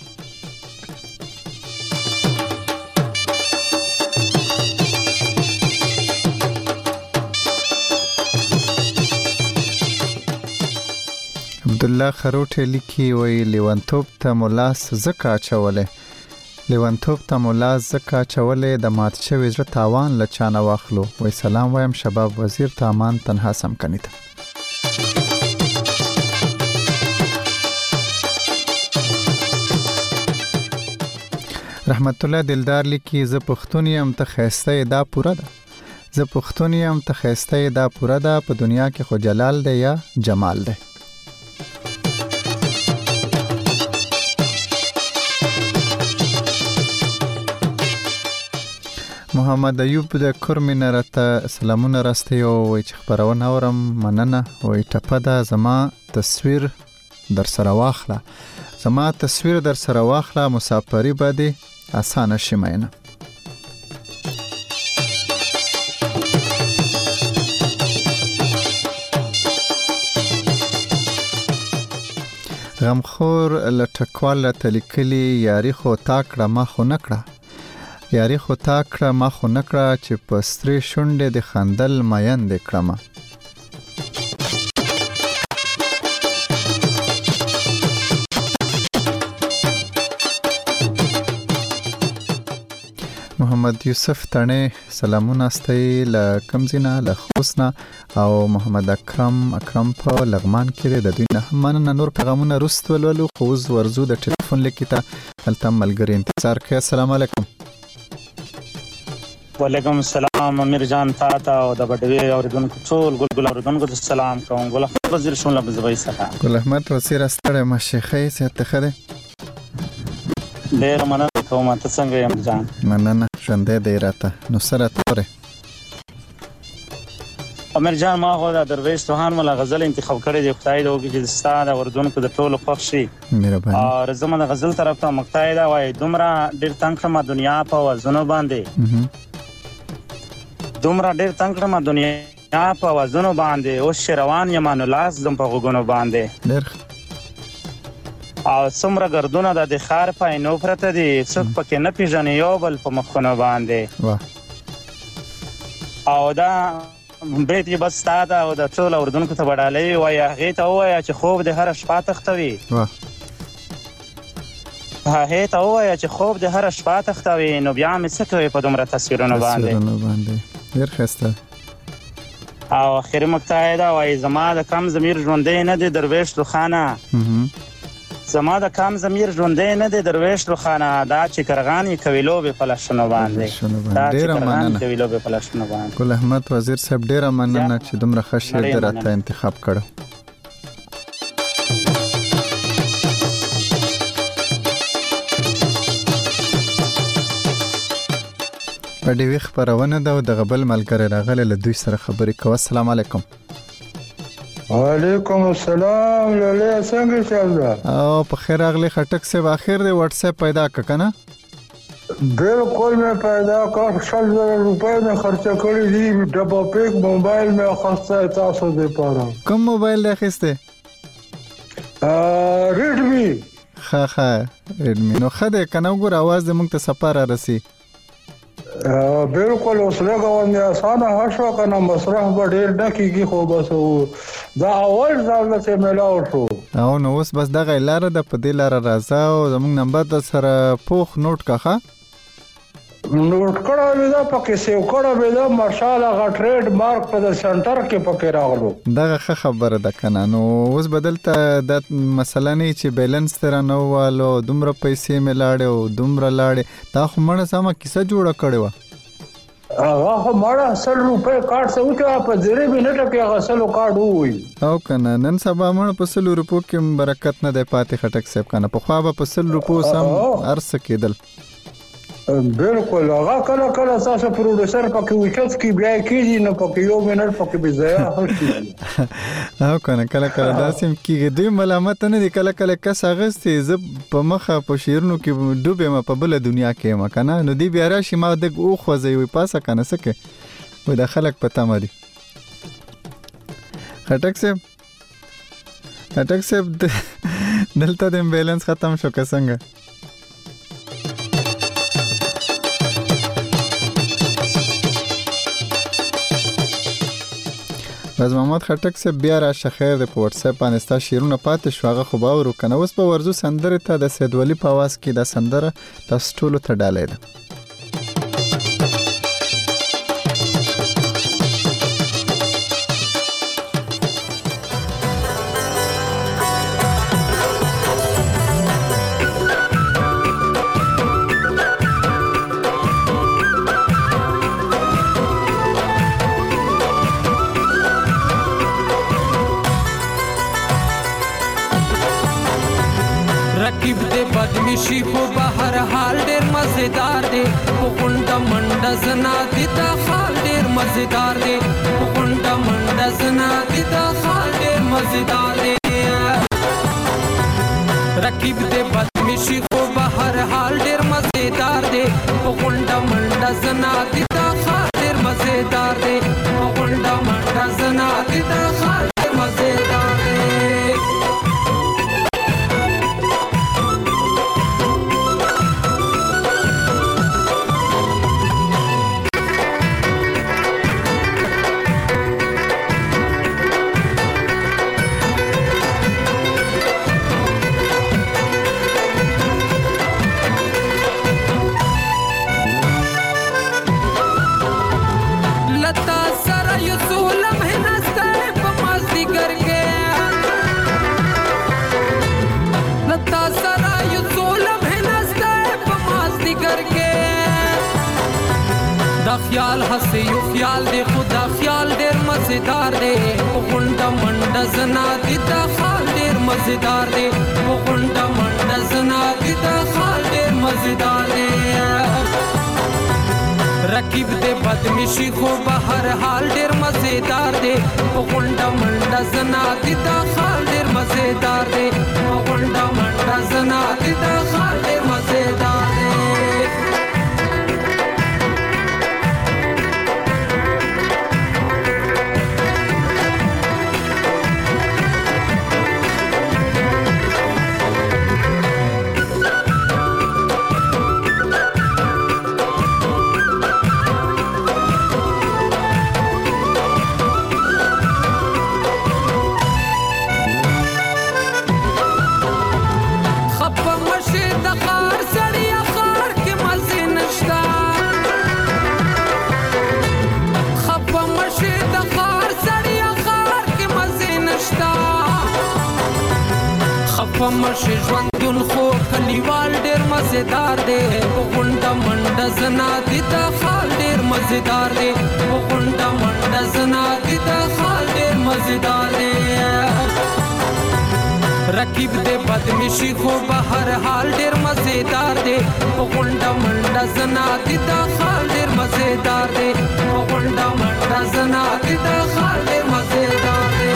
عبدالله خروټ لیکي وی لیونتوب ته ملاس زکه اچولی لیونتوب ته ملاس زکه اچولی د مات شوي زړه تاوان له چانه واخلو وی سلام وایم شباب وزیر ته امان تنها سمکنی ته رحمت الله دلدار لیکي زه پښتون یم ته ښایسته دا پوره ده زه پښتون یم ته ښایسته دا پوره ده په دنیا کې خو جلال دی یا جمال دی محمد ایوب د کورمینه راته سلامونه راسته یو وی چې خبرونه اورم مننه وی ټپه ده زما تصویر در سره واخله زما تصویر در سره واخله مسافری باندې اسانه شي مینه غمخور لټکواله تلیکلی یاري خو تا کړه ما خو نکړه یاري خو تا کړه ما خو نکړه چې په سترې شونډې د خندل مین دې کړمه محمد یوسف تڼې سلامونه استئ له کمزینا له خوسنا او محمد اکرم اکرم په لغمان کې د دوی نه مننه نور پیغامونه رست ولولو خو اوس ورزو د ټلیفون لیکي ته هلته ملګري انتظار کوي السلام علیکم وعلیکم السلام امیر جان تاته او د بډوی اوریدونکو ټول ګل ګل اوریدونکو ته سلام کوم ګل احمد وزیر شون له بزوی څخه ګل احمد وزیر استړی مشیخې سیاته خده ډیر مننه کوم ته څنګه یم جان مننه ژوندې دی راته نو سره تورې امیر جان ما هو د درویش توهان مل غزل انتخاب کړی دی خدای دې وکړي چې ستاره اوریدونکو د ټولو خوښ شي مهرباني او زموږ د غزل طرف ته مقطع دا وای دومره ډیر تنگ کړم دنیا په وزنو باندې دومره ډیر تنگ کړم دنیا په وزنو باندې او شروان یمانو لاس زم په غوګونو باندې ډیر او څومره ګردونه د خار په نو پرته دي څوک پکې نه پیژنې یو بل په مخونو باندې واه او دا بیت یې بس ستاده او د ټول اوردونکو ته وړاندې وای هغه ته وای چې خوب د هر شپه تختوي واه هغه ته وای چې خوب د هر شپه تختوي نو بیا مې څه کوي په دومره تصویرونو باندې تصویرونو باندې ډیر ښه او اخري مقطع دا وای زما د کم ضمیر ژوندې نه دی درویش لوخانه زما د کم ضمیر ژوندې نه دی درویش لوخانه دا چې کرغانی کویلو به پلشنو باندې دا ډیر مننه کویلو به پلشنو باندې ګل احمد وزیر صاحب ډیر مننه چې دومره ښه شعر درته انتخاب کړو په دې وخت پرونه دا د غبل ملګری راغله له دوی سره خبرې کوي السلام علیکم وعلیکم السلام لاله څنګه چل او په خیر اغلی خټک سے اخر دی واتس اپ پیدا ککنه بالکل مې پیدا کړ شل زره روپے مې خرچ کړی دي ډبا پیک موبایل مې خرڅه تاسو دې پاره کوم موبایل اخیسته ا ریډمی ها ها ریډمی نو خده کنه وګور आवाज دې مونږ ته سپاره رسی بالکل اوس له غوښنه اسانه هښو کنه مصرف به ډیر دقیقې خو بس دا اول ځل چې ملاو شو او نو اوس بس دغه لاره د په دې لاره راځه او زموږ نمبر د سره پوخ نوٹ کاخه نوٹ کړه وې دا پکې سیو کړه وې دا ماشاءالله غ ټریډ مارک په سنټر کې پکې راغلو دغه خبره ده کنه نو اوس بدلته د مسله نه چې بیلانس تر نه والو دومره پیسې ملاړې او دومره لاړې دا خو مړه سم کیسه جوړه کړې و هغه خو مړه سل روپے کارت سو چې په زری منټه کې هغه سلو کارت وای او کنه نن سبا مړ په سل روپو کې برکت نه دی پاتې خټک صاحب کنه په خوا به په سل روپو سم ارس کېدل بالکل هغه کله کله تاسو پروډوسر پکې وچت کی بیا کېږي نو پکې یو منټ پکې به ضایع هوشي او کنه کله کله داسم کېږي دوی ملامت نه دي کله کله کس اغستې ز په مخه په شیرونو کې ډوبې ما په بل دنیا کې ما کنه نو دی بیا راشي ما د او خوځي وي پاسه کنه سکه و د خلک پتا مدي خټک صاحب خټک صاحب دلته د بیلانس ختم شو که څنګه باز محمد خټک سے بیا راشه خیر د واتس اپ باندې ستا شیرونه پاتې شو هغه خو باور وکنه اوس په ورزو سندره ته د سید ولی په आवाज کې د سندره تاسو ټول ته ډالې ده بدمشي خو به هر حال ډېر مزیدار دی په غونډه منډه زنا دي دا حال ډېر مزیدار دی په غونډه منډه زنا دي دا حال ډېر مزیدار دی رقیب دې بدمشي خو به هر حال ډېر مزیدار دی په غونډه منډه زنا دي دا حال ډېر مزیدار دی په غونډه منډه زنا دي دا حال ډېر مزیدار دی خیال هسه یو خیال دی خدا خیال ډیر مزیدار دی غونډه منډه زنا دي دا خال ډیر مزیدار دی غونډه منډه زنا دي دا خال ډیر مزیدار دی رقیب دې بدمشي خو به هر حال ډیر مزیدار دی غونډه منډه زنا دي دا خال ډیر مزیدار دی غونډه منډه زنا دي دا خال ډیر مزیدار دی مشه ژوندون خو کلیوال ډیر مزیدار دی غونډه منډه زنا دي دا خال ډیر مزیدار دی غونډه منډه زنا دي دا خال ډیر مزیدار دی رقیب دې بدمشي خو به هر حال ډیر مزیدار دی غونډه منډه زنا دي دا خال ډیر مزیدار دی غونډه منډه زنا دي دا خال ډیر مزیدار دی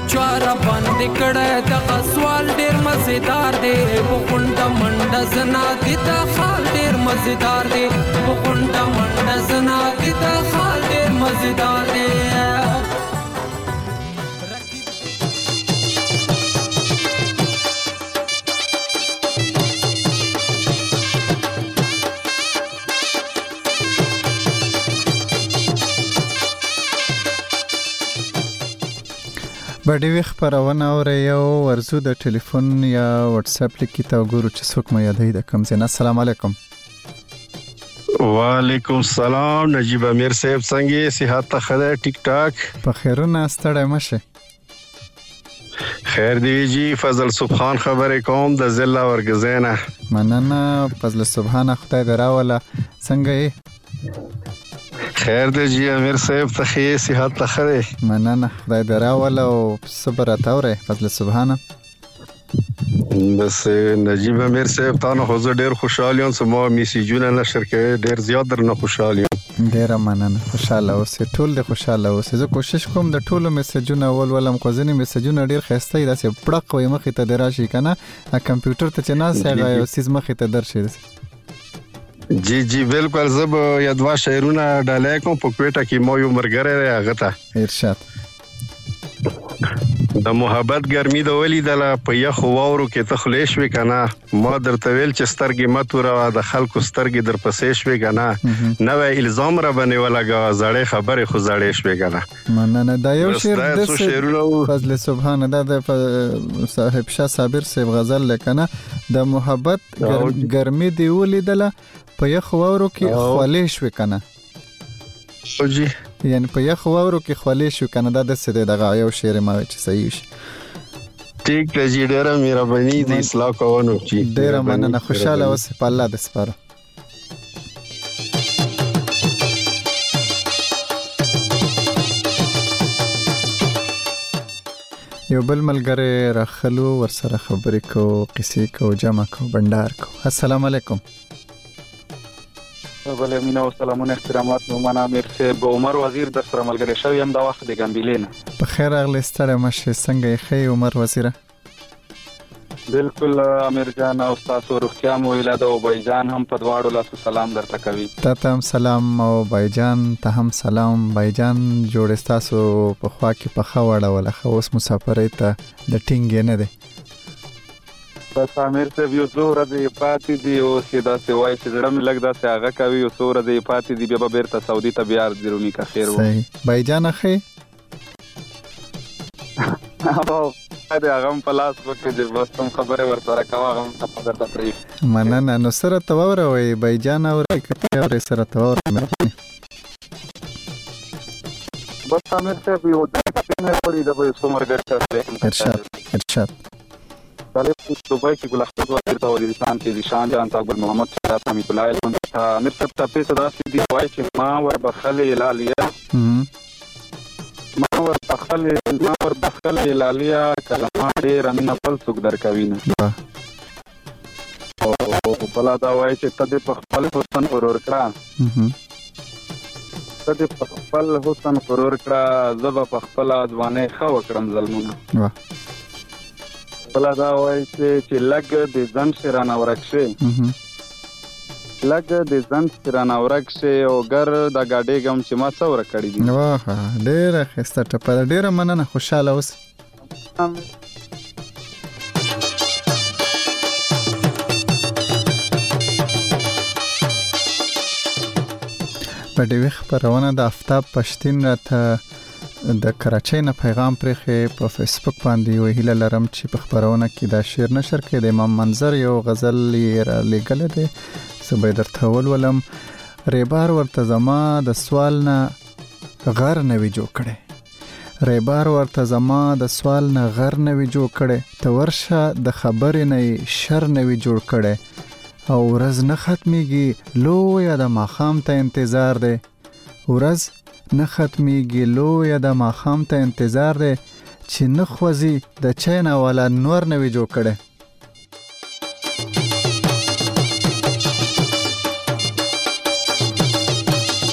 چواره باندې کړه دغه سوال ډیر مزیدار دی په غونډه منډه زنا دي دا خال ډیر مزیدار دی په غونډه منډه زنا دي دا خال ډیر مزیدار دی. بډې وی خبرونه اور یو ورزو د ټلیفون یا واتس اپ لیکي تا وګورو چې څوک مې یادې د کم زنه. السلام علیکم. وعلیکم السلام. نجیب امیر صاحب څنګه صحت ته خدای ټیک ټاک؟ په خیرونه ستړی مشه. خیر دی جی. فضل سبحان خبرې کوم د ضلع ورګزینه. مننه فضل سبحان خدای دراوله څنګه یې؟ خیر دی جی امیر صاحب ته خیر صحت ته خره. مننه خدای دراوله او صبر اتاوره فضل سبحانه. بس نجیب امیر صاحب تاسو خو زه ډیر خوشاله یم چې ما میسیجونه نشر کړي ډیر زیات درنه خوشاله یم. ډیر مننه خوشاله اوسې ټول دې خوشاله اوسې. زه کوشش کوم د ټولو میسیجونه ول ولم خو ځینې میسیجونه ډیر خسته دي چې پړق وي مخې ته دراشي کنه کمپیوټر ته چې ناس هغه یو سیس مخې ته درشي. جی جی بالکل. زب یا دوا شعرونه ډالای کوم په کوټه کې مو یو مرګره هغه ته ارشاد د محبت ګرمي د ولی د په یخ واورو کې تخلیش وی کنه ما درته ویل چې سترګې متوره د خلکو سترګې در پسې شوي کنه نو الزام را باندې ولګا زړې خبرې خو زړې شوي کنه. مننه دا یو شعر د فضل سبحان دا د صاحب شاه صابر صاحب غزل لکنه د محبت ګرمي دی ولیدله په یخ واورو کې خلیش وی کنه. او جی یعنی په یخ واورو کې خولې شو کنه دا د سده دغه یو شعر ما چې صحیح شي. ټیک ته جی ډیره مهرباني د اصلاح کوونو چې ډیره مننه خوشاله اوسې په الله د سپاره. یو بل ملګری راخلو ورسره خبرې کو قصې کو جمع کو بندار کو. السلام علیکم. بله مینا و سلامون احترامات نومان امیر صاحب عمر وزیر در سره ملګری شوی هم دا وخت د ګمبیلینه. په خیر اغلی ستړی مشه څنګه یې ښه عمر وزیره؟ بالکل امیر جان او تاسو روغتیا مو ویلاده او بایجان هم په دواړو لاسو سلام درته کوي. تاسو هم سلام او بایجان ته هم سلام. بایجان جوړ تاسو په خوا کې په خواړه ولا خو اوس مسافرې ته د ټینګ نه دی. بس امیر صاحب یو څو ورځې پاتې دي او سیدا سوای چې زړه مې لګ دا چې هغه کوي یو څو ورځې پاتې دي بیا به بیرته سعودي ته بیا درونی کا خیر و. صحیح بایجان اخی او دا هغه په لاس وکړي چې بس تم خبره ورسره کاوه هغه ته خبر ته پری. مننه نو سره توره وي بایجان او کته سره توره بس امیر صاحب یو د نه پړي د به څومره ګټه. ارشاد ارشاد. طالب دوبای کې ګل احمد وزیر ته ولستان کې ځان جان تاګل محمد صاحب حمید الله امیر صاحب ته په صدا سي وای چې ما ور بخل الالیا ما ور بخل ما ور بخل الالیا کلمه ډېر نه خپل څوک درکوینه او بلا دا وای چې ته په خپل حسن ورور کړه ته په خپل حسن ورور کړه زب په خپل ځوانه خو کړم ظلمونه. واه بلا دا وای چې لګ د ځن شرانه ورکشه لګ د ځن شرانه ورکشه او ګر د گاډي غم چې ما څور کړی دي. واه ډېر خسته ټپه ډېر مننه خوشاله اوس. په دې خبرونه د آفتاب پښتين راته د کراچۍ نه پیغام پرخه په فیسبوک باندې وی هله لرم چې په خبرونه کې دا شعر نشر کړي د امام منظر یو غزل یې لګل دی سبا درته ولولم. ریبار ورته زما د سوال نه غر نه وی جوړ کړي ریبار ورته زما د سوال نه غر نه وی جوړ کړي ته ورشه د خبرې نه شر نه وی جوړ کړي او ورځ نه ختميږي لو یا د ماخام ته انتظار دی ورځ نه ختميږي لو یا د ماخام ته انتظار دی چې نه خوځي د چین والا نور نه وی جوړ کړي.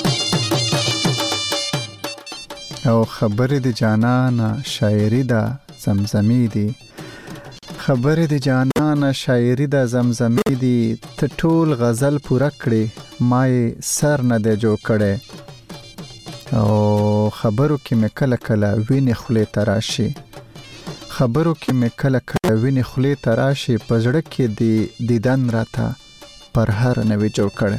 او خبرې د جانان شاعری دا زمزمې دي خبرې د جانان شاعري د زمزمې دي ته ټول غزل پوره کړې ما یې سر نه دی جوړ کړی او خبرو کې مې کله کله وینې خولې ته راشي خبرو کې مې کله کله وینې خولې ته راشي په زړه کې د دیدن راته پر هر نوې جوړ کړی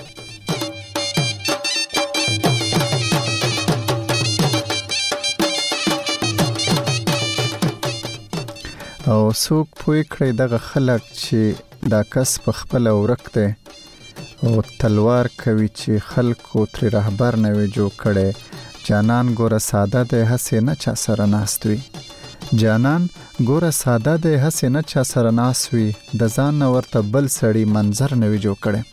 او څوک پوه کړی دغه خلک چې دا کس په خپله ورک دی او تلوار کوي چې خلکو ترې رهبر نه وي جوړ کړی جانان ګوره ساده دی هسې نه چا سره ناست وي جانان ګوره ساده دی هسې نه چا سره ناست وي د ځان نه ورته بل سړي منظر نه وي جوړ کړی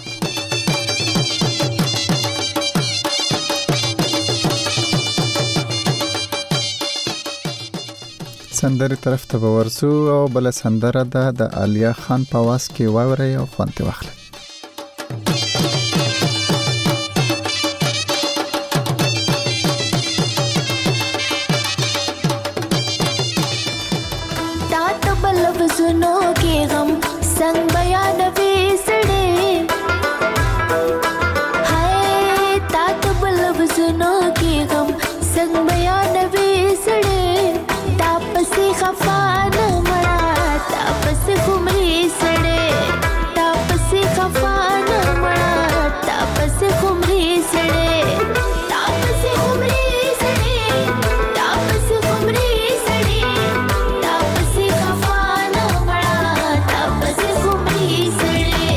سندرې طرف ته به ورځو او بله سندره ده د عالیه خان په آواز کې واورئ او خوند ترې واخلئ تا ته به لفظونو کې غم څنګه بیانوي سړی هی تا ته به لفظونو کې غم څنګه بیانوي سړی پسې خفا نه مړه تا پسې خمري سړې تا پسې خفا نه مړه تا پسې خمري سړې تا پسې خمري سړې تا پسې خمري سړې تا پسې خفا نه مړه تا پسې خمري سړې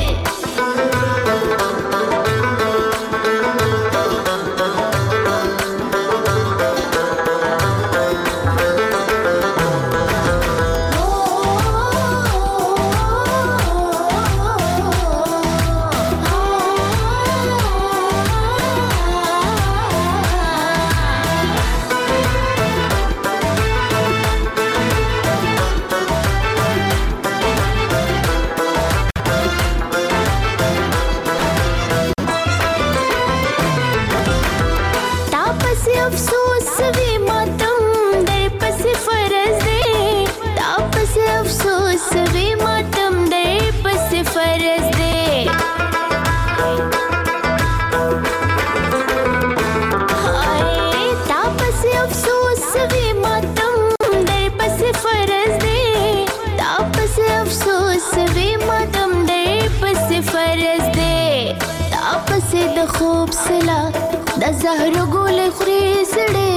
خوب سلا د زهر ګل خوري سړې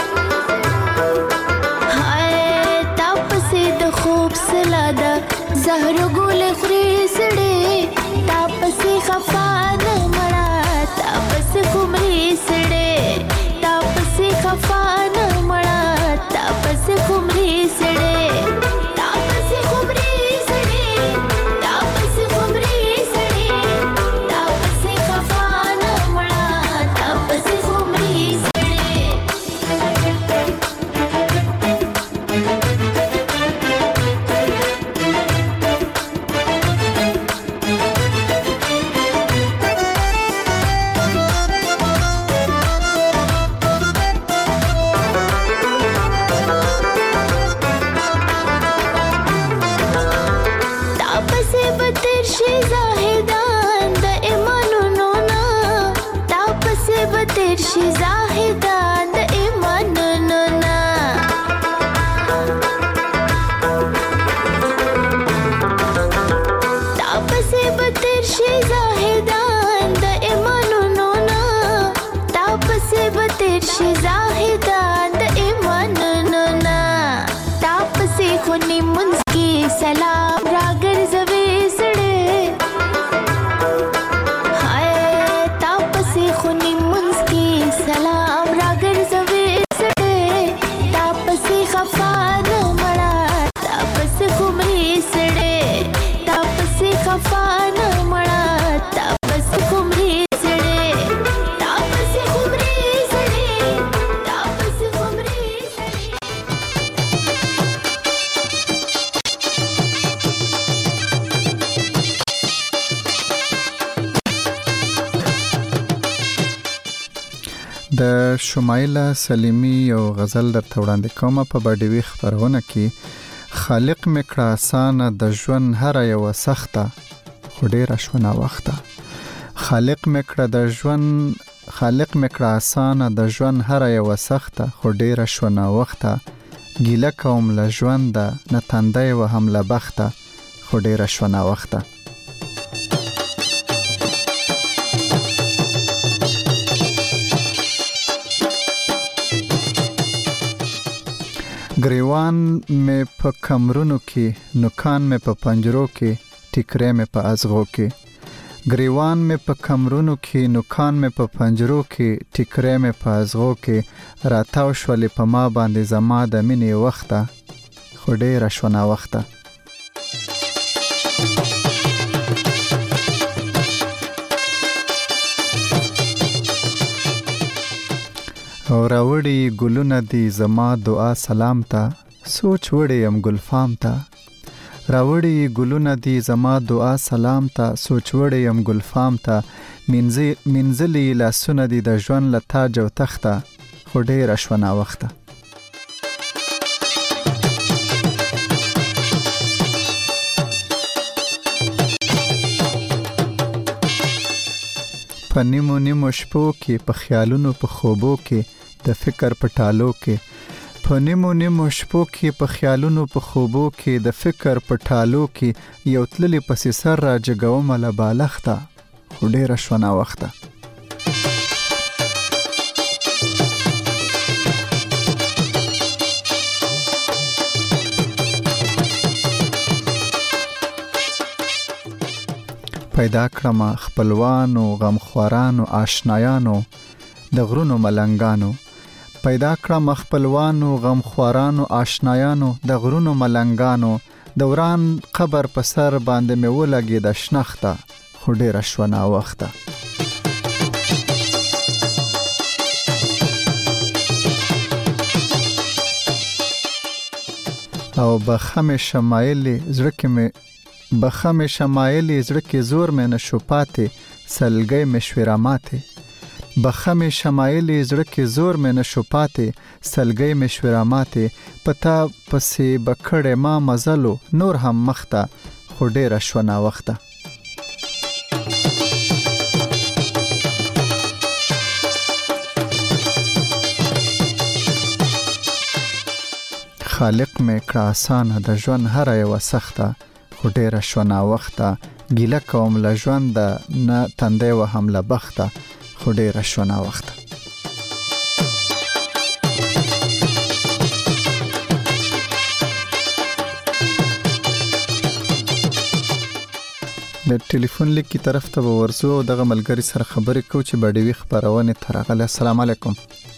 هاي تا پسې د خوب سلا د زهر ګل خوري سړې تا پسې خفا نه مړه تا پسې خمري سړې تا پسې خفا نه مړه تا پسې خمري سړې تا پسې خمري سړې تا پسې خمري سړې تا پسې خفا شي زاهدان د ایمان نونا تا پسې بتر شي زاهدان د ایمان نونا تا پسې بتر شي زاهدان د ایمان نونا تا پسې خونی منځ کې سلام راګرځوي سړې هاي تا پسې خونی سلام راګرځوي سړې تا پسې خفا نه مړه تا پسې خمري سړې تا پسې خفا نه مړه تا پسې خمري سړې تا پسې خمري سړې تا پسې خمري سړې د شمایله سلیمی یو غزل درته وړاندې کوم په باډیوي خبرونه کې خالق مکړه آسانه د ژوند هر یو سخته خو ډیره شونه وخته خالق مکړه د ژوند خالق مکړه آسانه د ژوند هر یو سخته خو ډیره شونه وخته ګیله کوم له ژوند نه تندی و هم له بخته خو ډیره شونه وخته گریوان میں په کمرونو کې نوکان میں په پنجرو کې ټیکرې میں په ازغو کې گریوان میں په کمرونو کې نوکان میں په پنجرو کې ټیکرې میں په ازغو کې راتاو شولې په ما باندې زما د مینې وخته خو ډیره شونه وخته او راوړي ګلونه دی زما دعا سلام تا سوچ وړي ام ګلفام تا راوړي ګلونه دی زما دعا سلام تا سوچ وړي ام ګلفام تا منزل منزلي لاسونه دی د ژوند له تاج او تخته خو ډیره شونه وخته په نیمو نیمو شپو کې په خیالونو په خوبو کې د فکر په ټالو کې په نیمو نیمو شپو کې په خیالونو په خوبو کې د فکر په ټالو کې یو تللی پسې سر را جګوم له بالښته خو ډیره شونه وخته پیدا کړم خپلوانو غمخوارانو آشنایانو د غرونو ملنګانو پیدا کړم خپلوانو غمخوارانو آشنایانو د غرونو ملنګانو دوران قبر په سر باندې مې ولګي د شنخته خو ډیره شونه وخته او بخمه شمایلی زړه کې مې بخمه شمایلی زړه کې زور مې نشو پاتې سلګي مشوره ماته بخمه شمایلی زړه کې زور مې نشو پاتې سلګي مشوره ماته پتا پسې بکړې ما مزلو نور هم مخته خو ډیره شونه وخته خالق مې کړه آسانه د ژوند هر یو سخته خو ډیره شونه وخته ګیله کوم له ژوند نه تندی و هم له بخته خو ډیره شونه وخته د ټلیفون لیک کی طرف ته ورسو او دغه ملګری سره خبرې کو چې باډیوي خبرونه ترغله السلام علیکم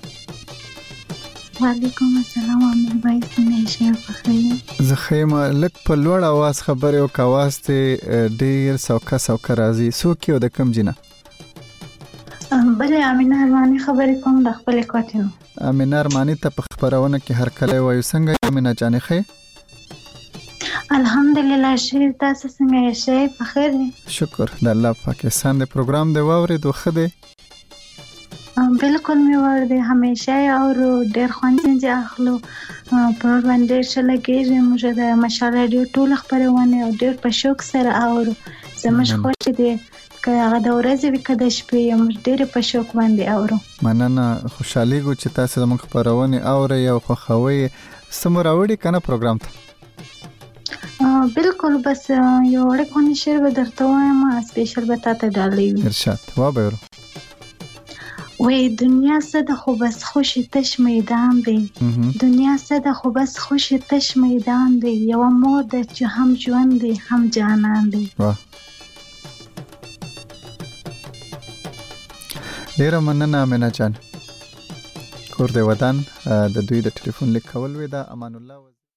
وعلیکم السلام امیر بھائی څنګه شه بخیر زه خیمه لک په لوړ आवाज خبرې او کاواز ته ډیر سوکا سوکا راځي سو کیو د کم جنا بله امینه ارمانی خبرې کوم د خپل کوټینو امینه ارمانی ته په خبرونه کې هر کله وایو څنګه امینه جانې خې الحمدلله شه تاسو څنګه شه بخیر شکر د الله پاکستان د پروګرام د واورې دوخه دی بالکل می ورده همیشه اور ډیر خوندین چې اخلو پر باندې شلګي موږ د مشال رادیو ټول خبرونه او ډیر په شوق سره اور زموږ خوش دي کله د ورځې وکړه شپې موږ ډیر په شوق باندې اورو مننه خوشحالي ګو چې تاسو زموږ خبرونه اوري او خوښوي سمراوړي کنه پروګرام ته بالکل بس یو ورکونی شعر به درته وایم سپیشل به تاسو ډالې ارشاد وا به وای دنیا صد خو بس خوش تش میدان دی دنیا صد خو بس خوش تش میدان دی یو مور د چې هم ژوند دی هم جانان دی واه ډیر مننه امینه جان کور دی ودان د دوی د ټلیفون لیک کول وې دا امان الله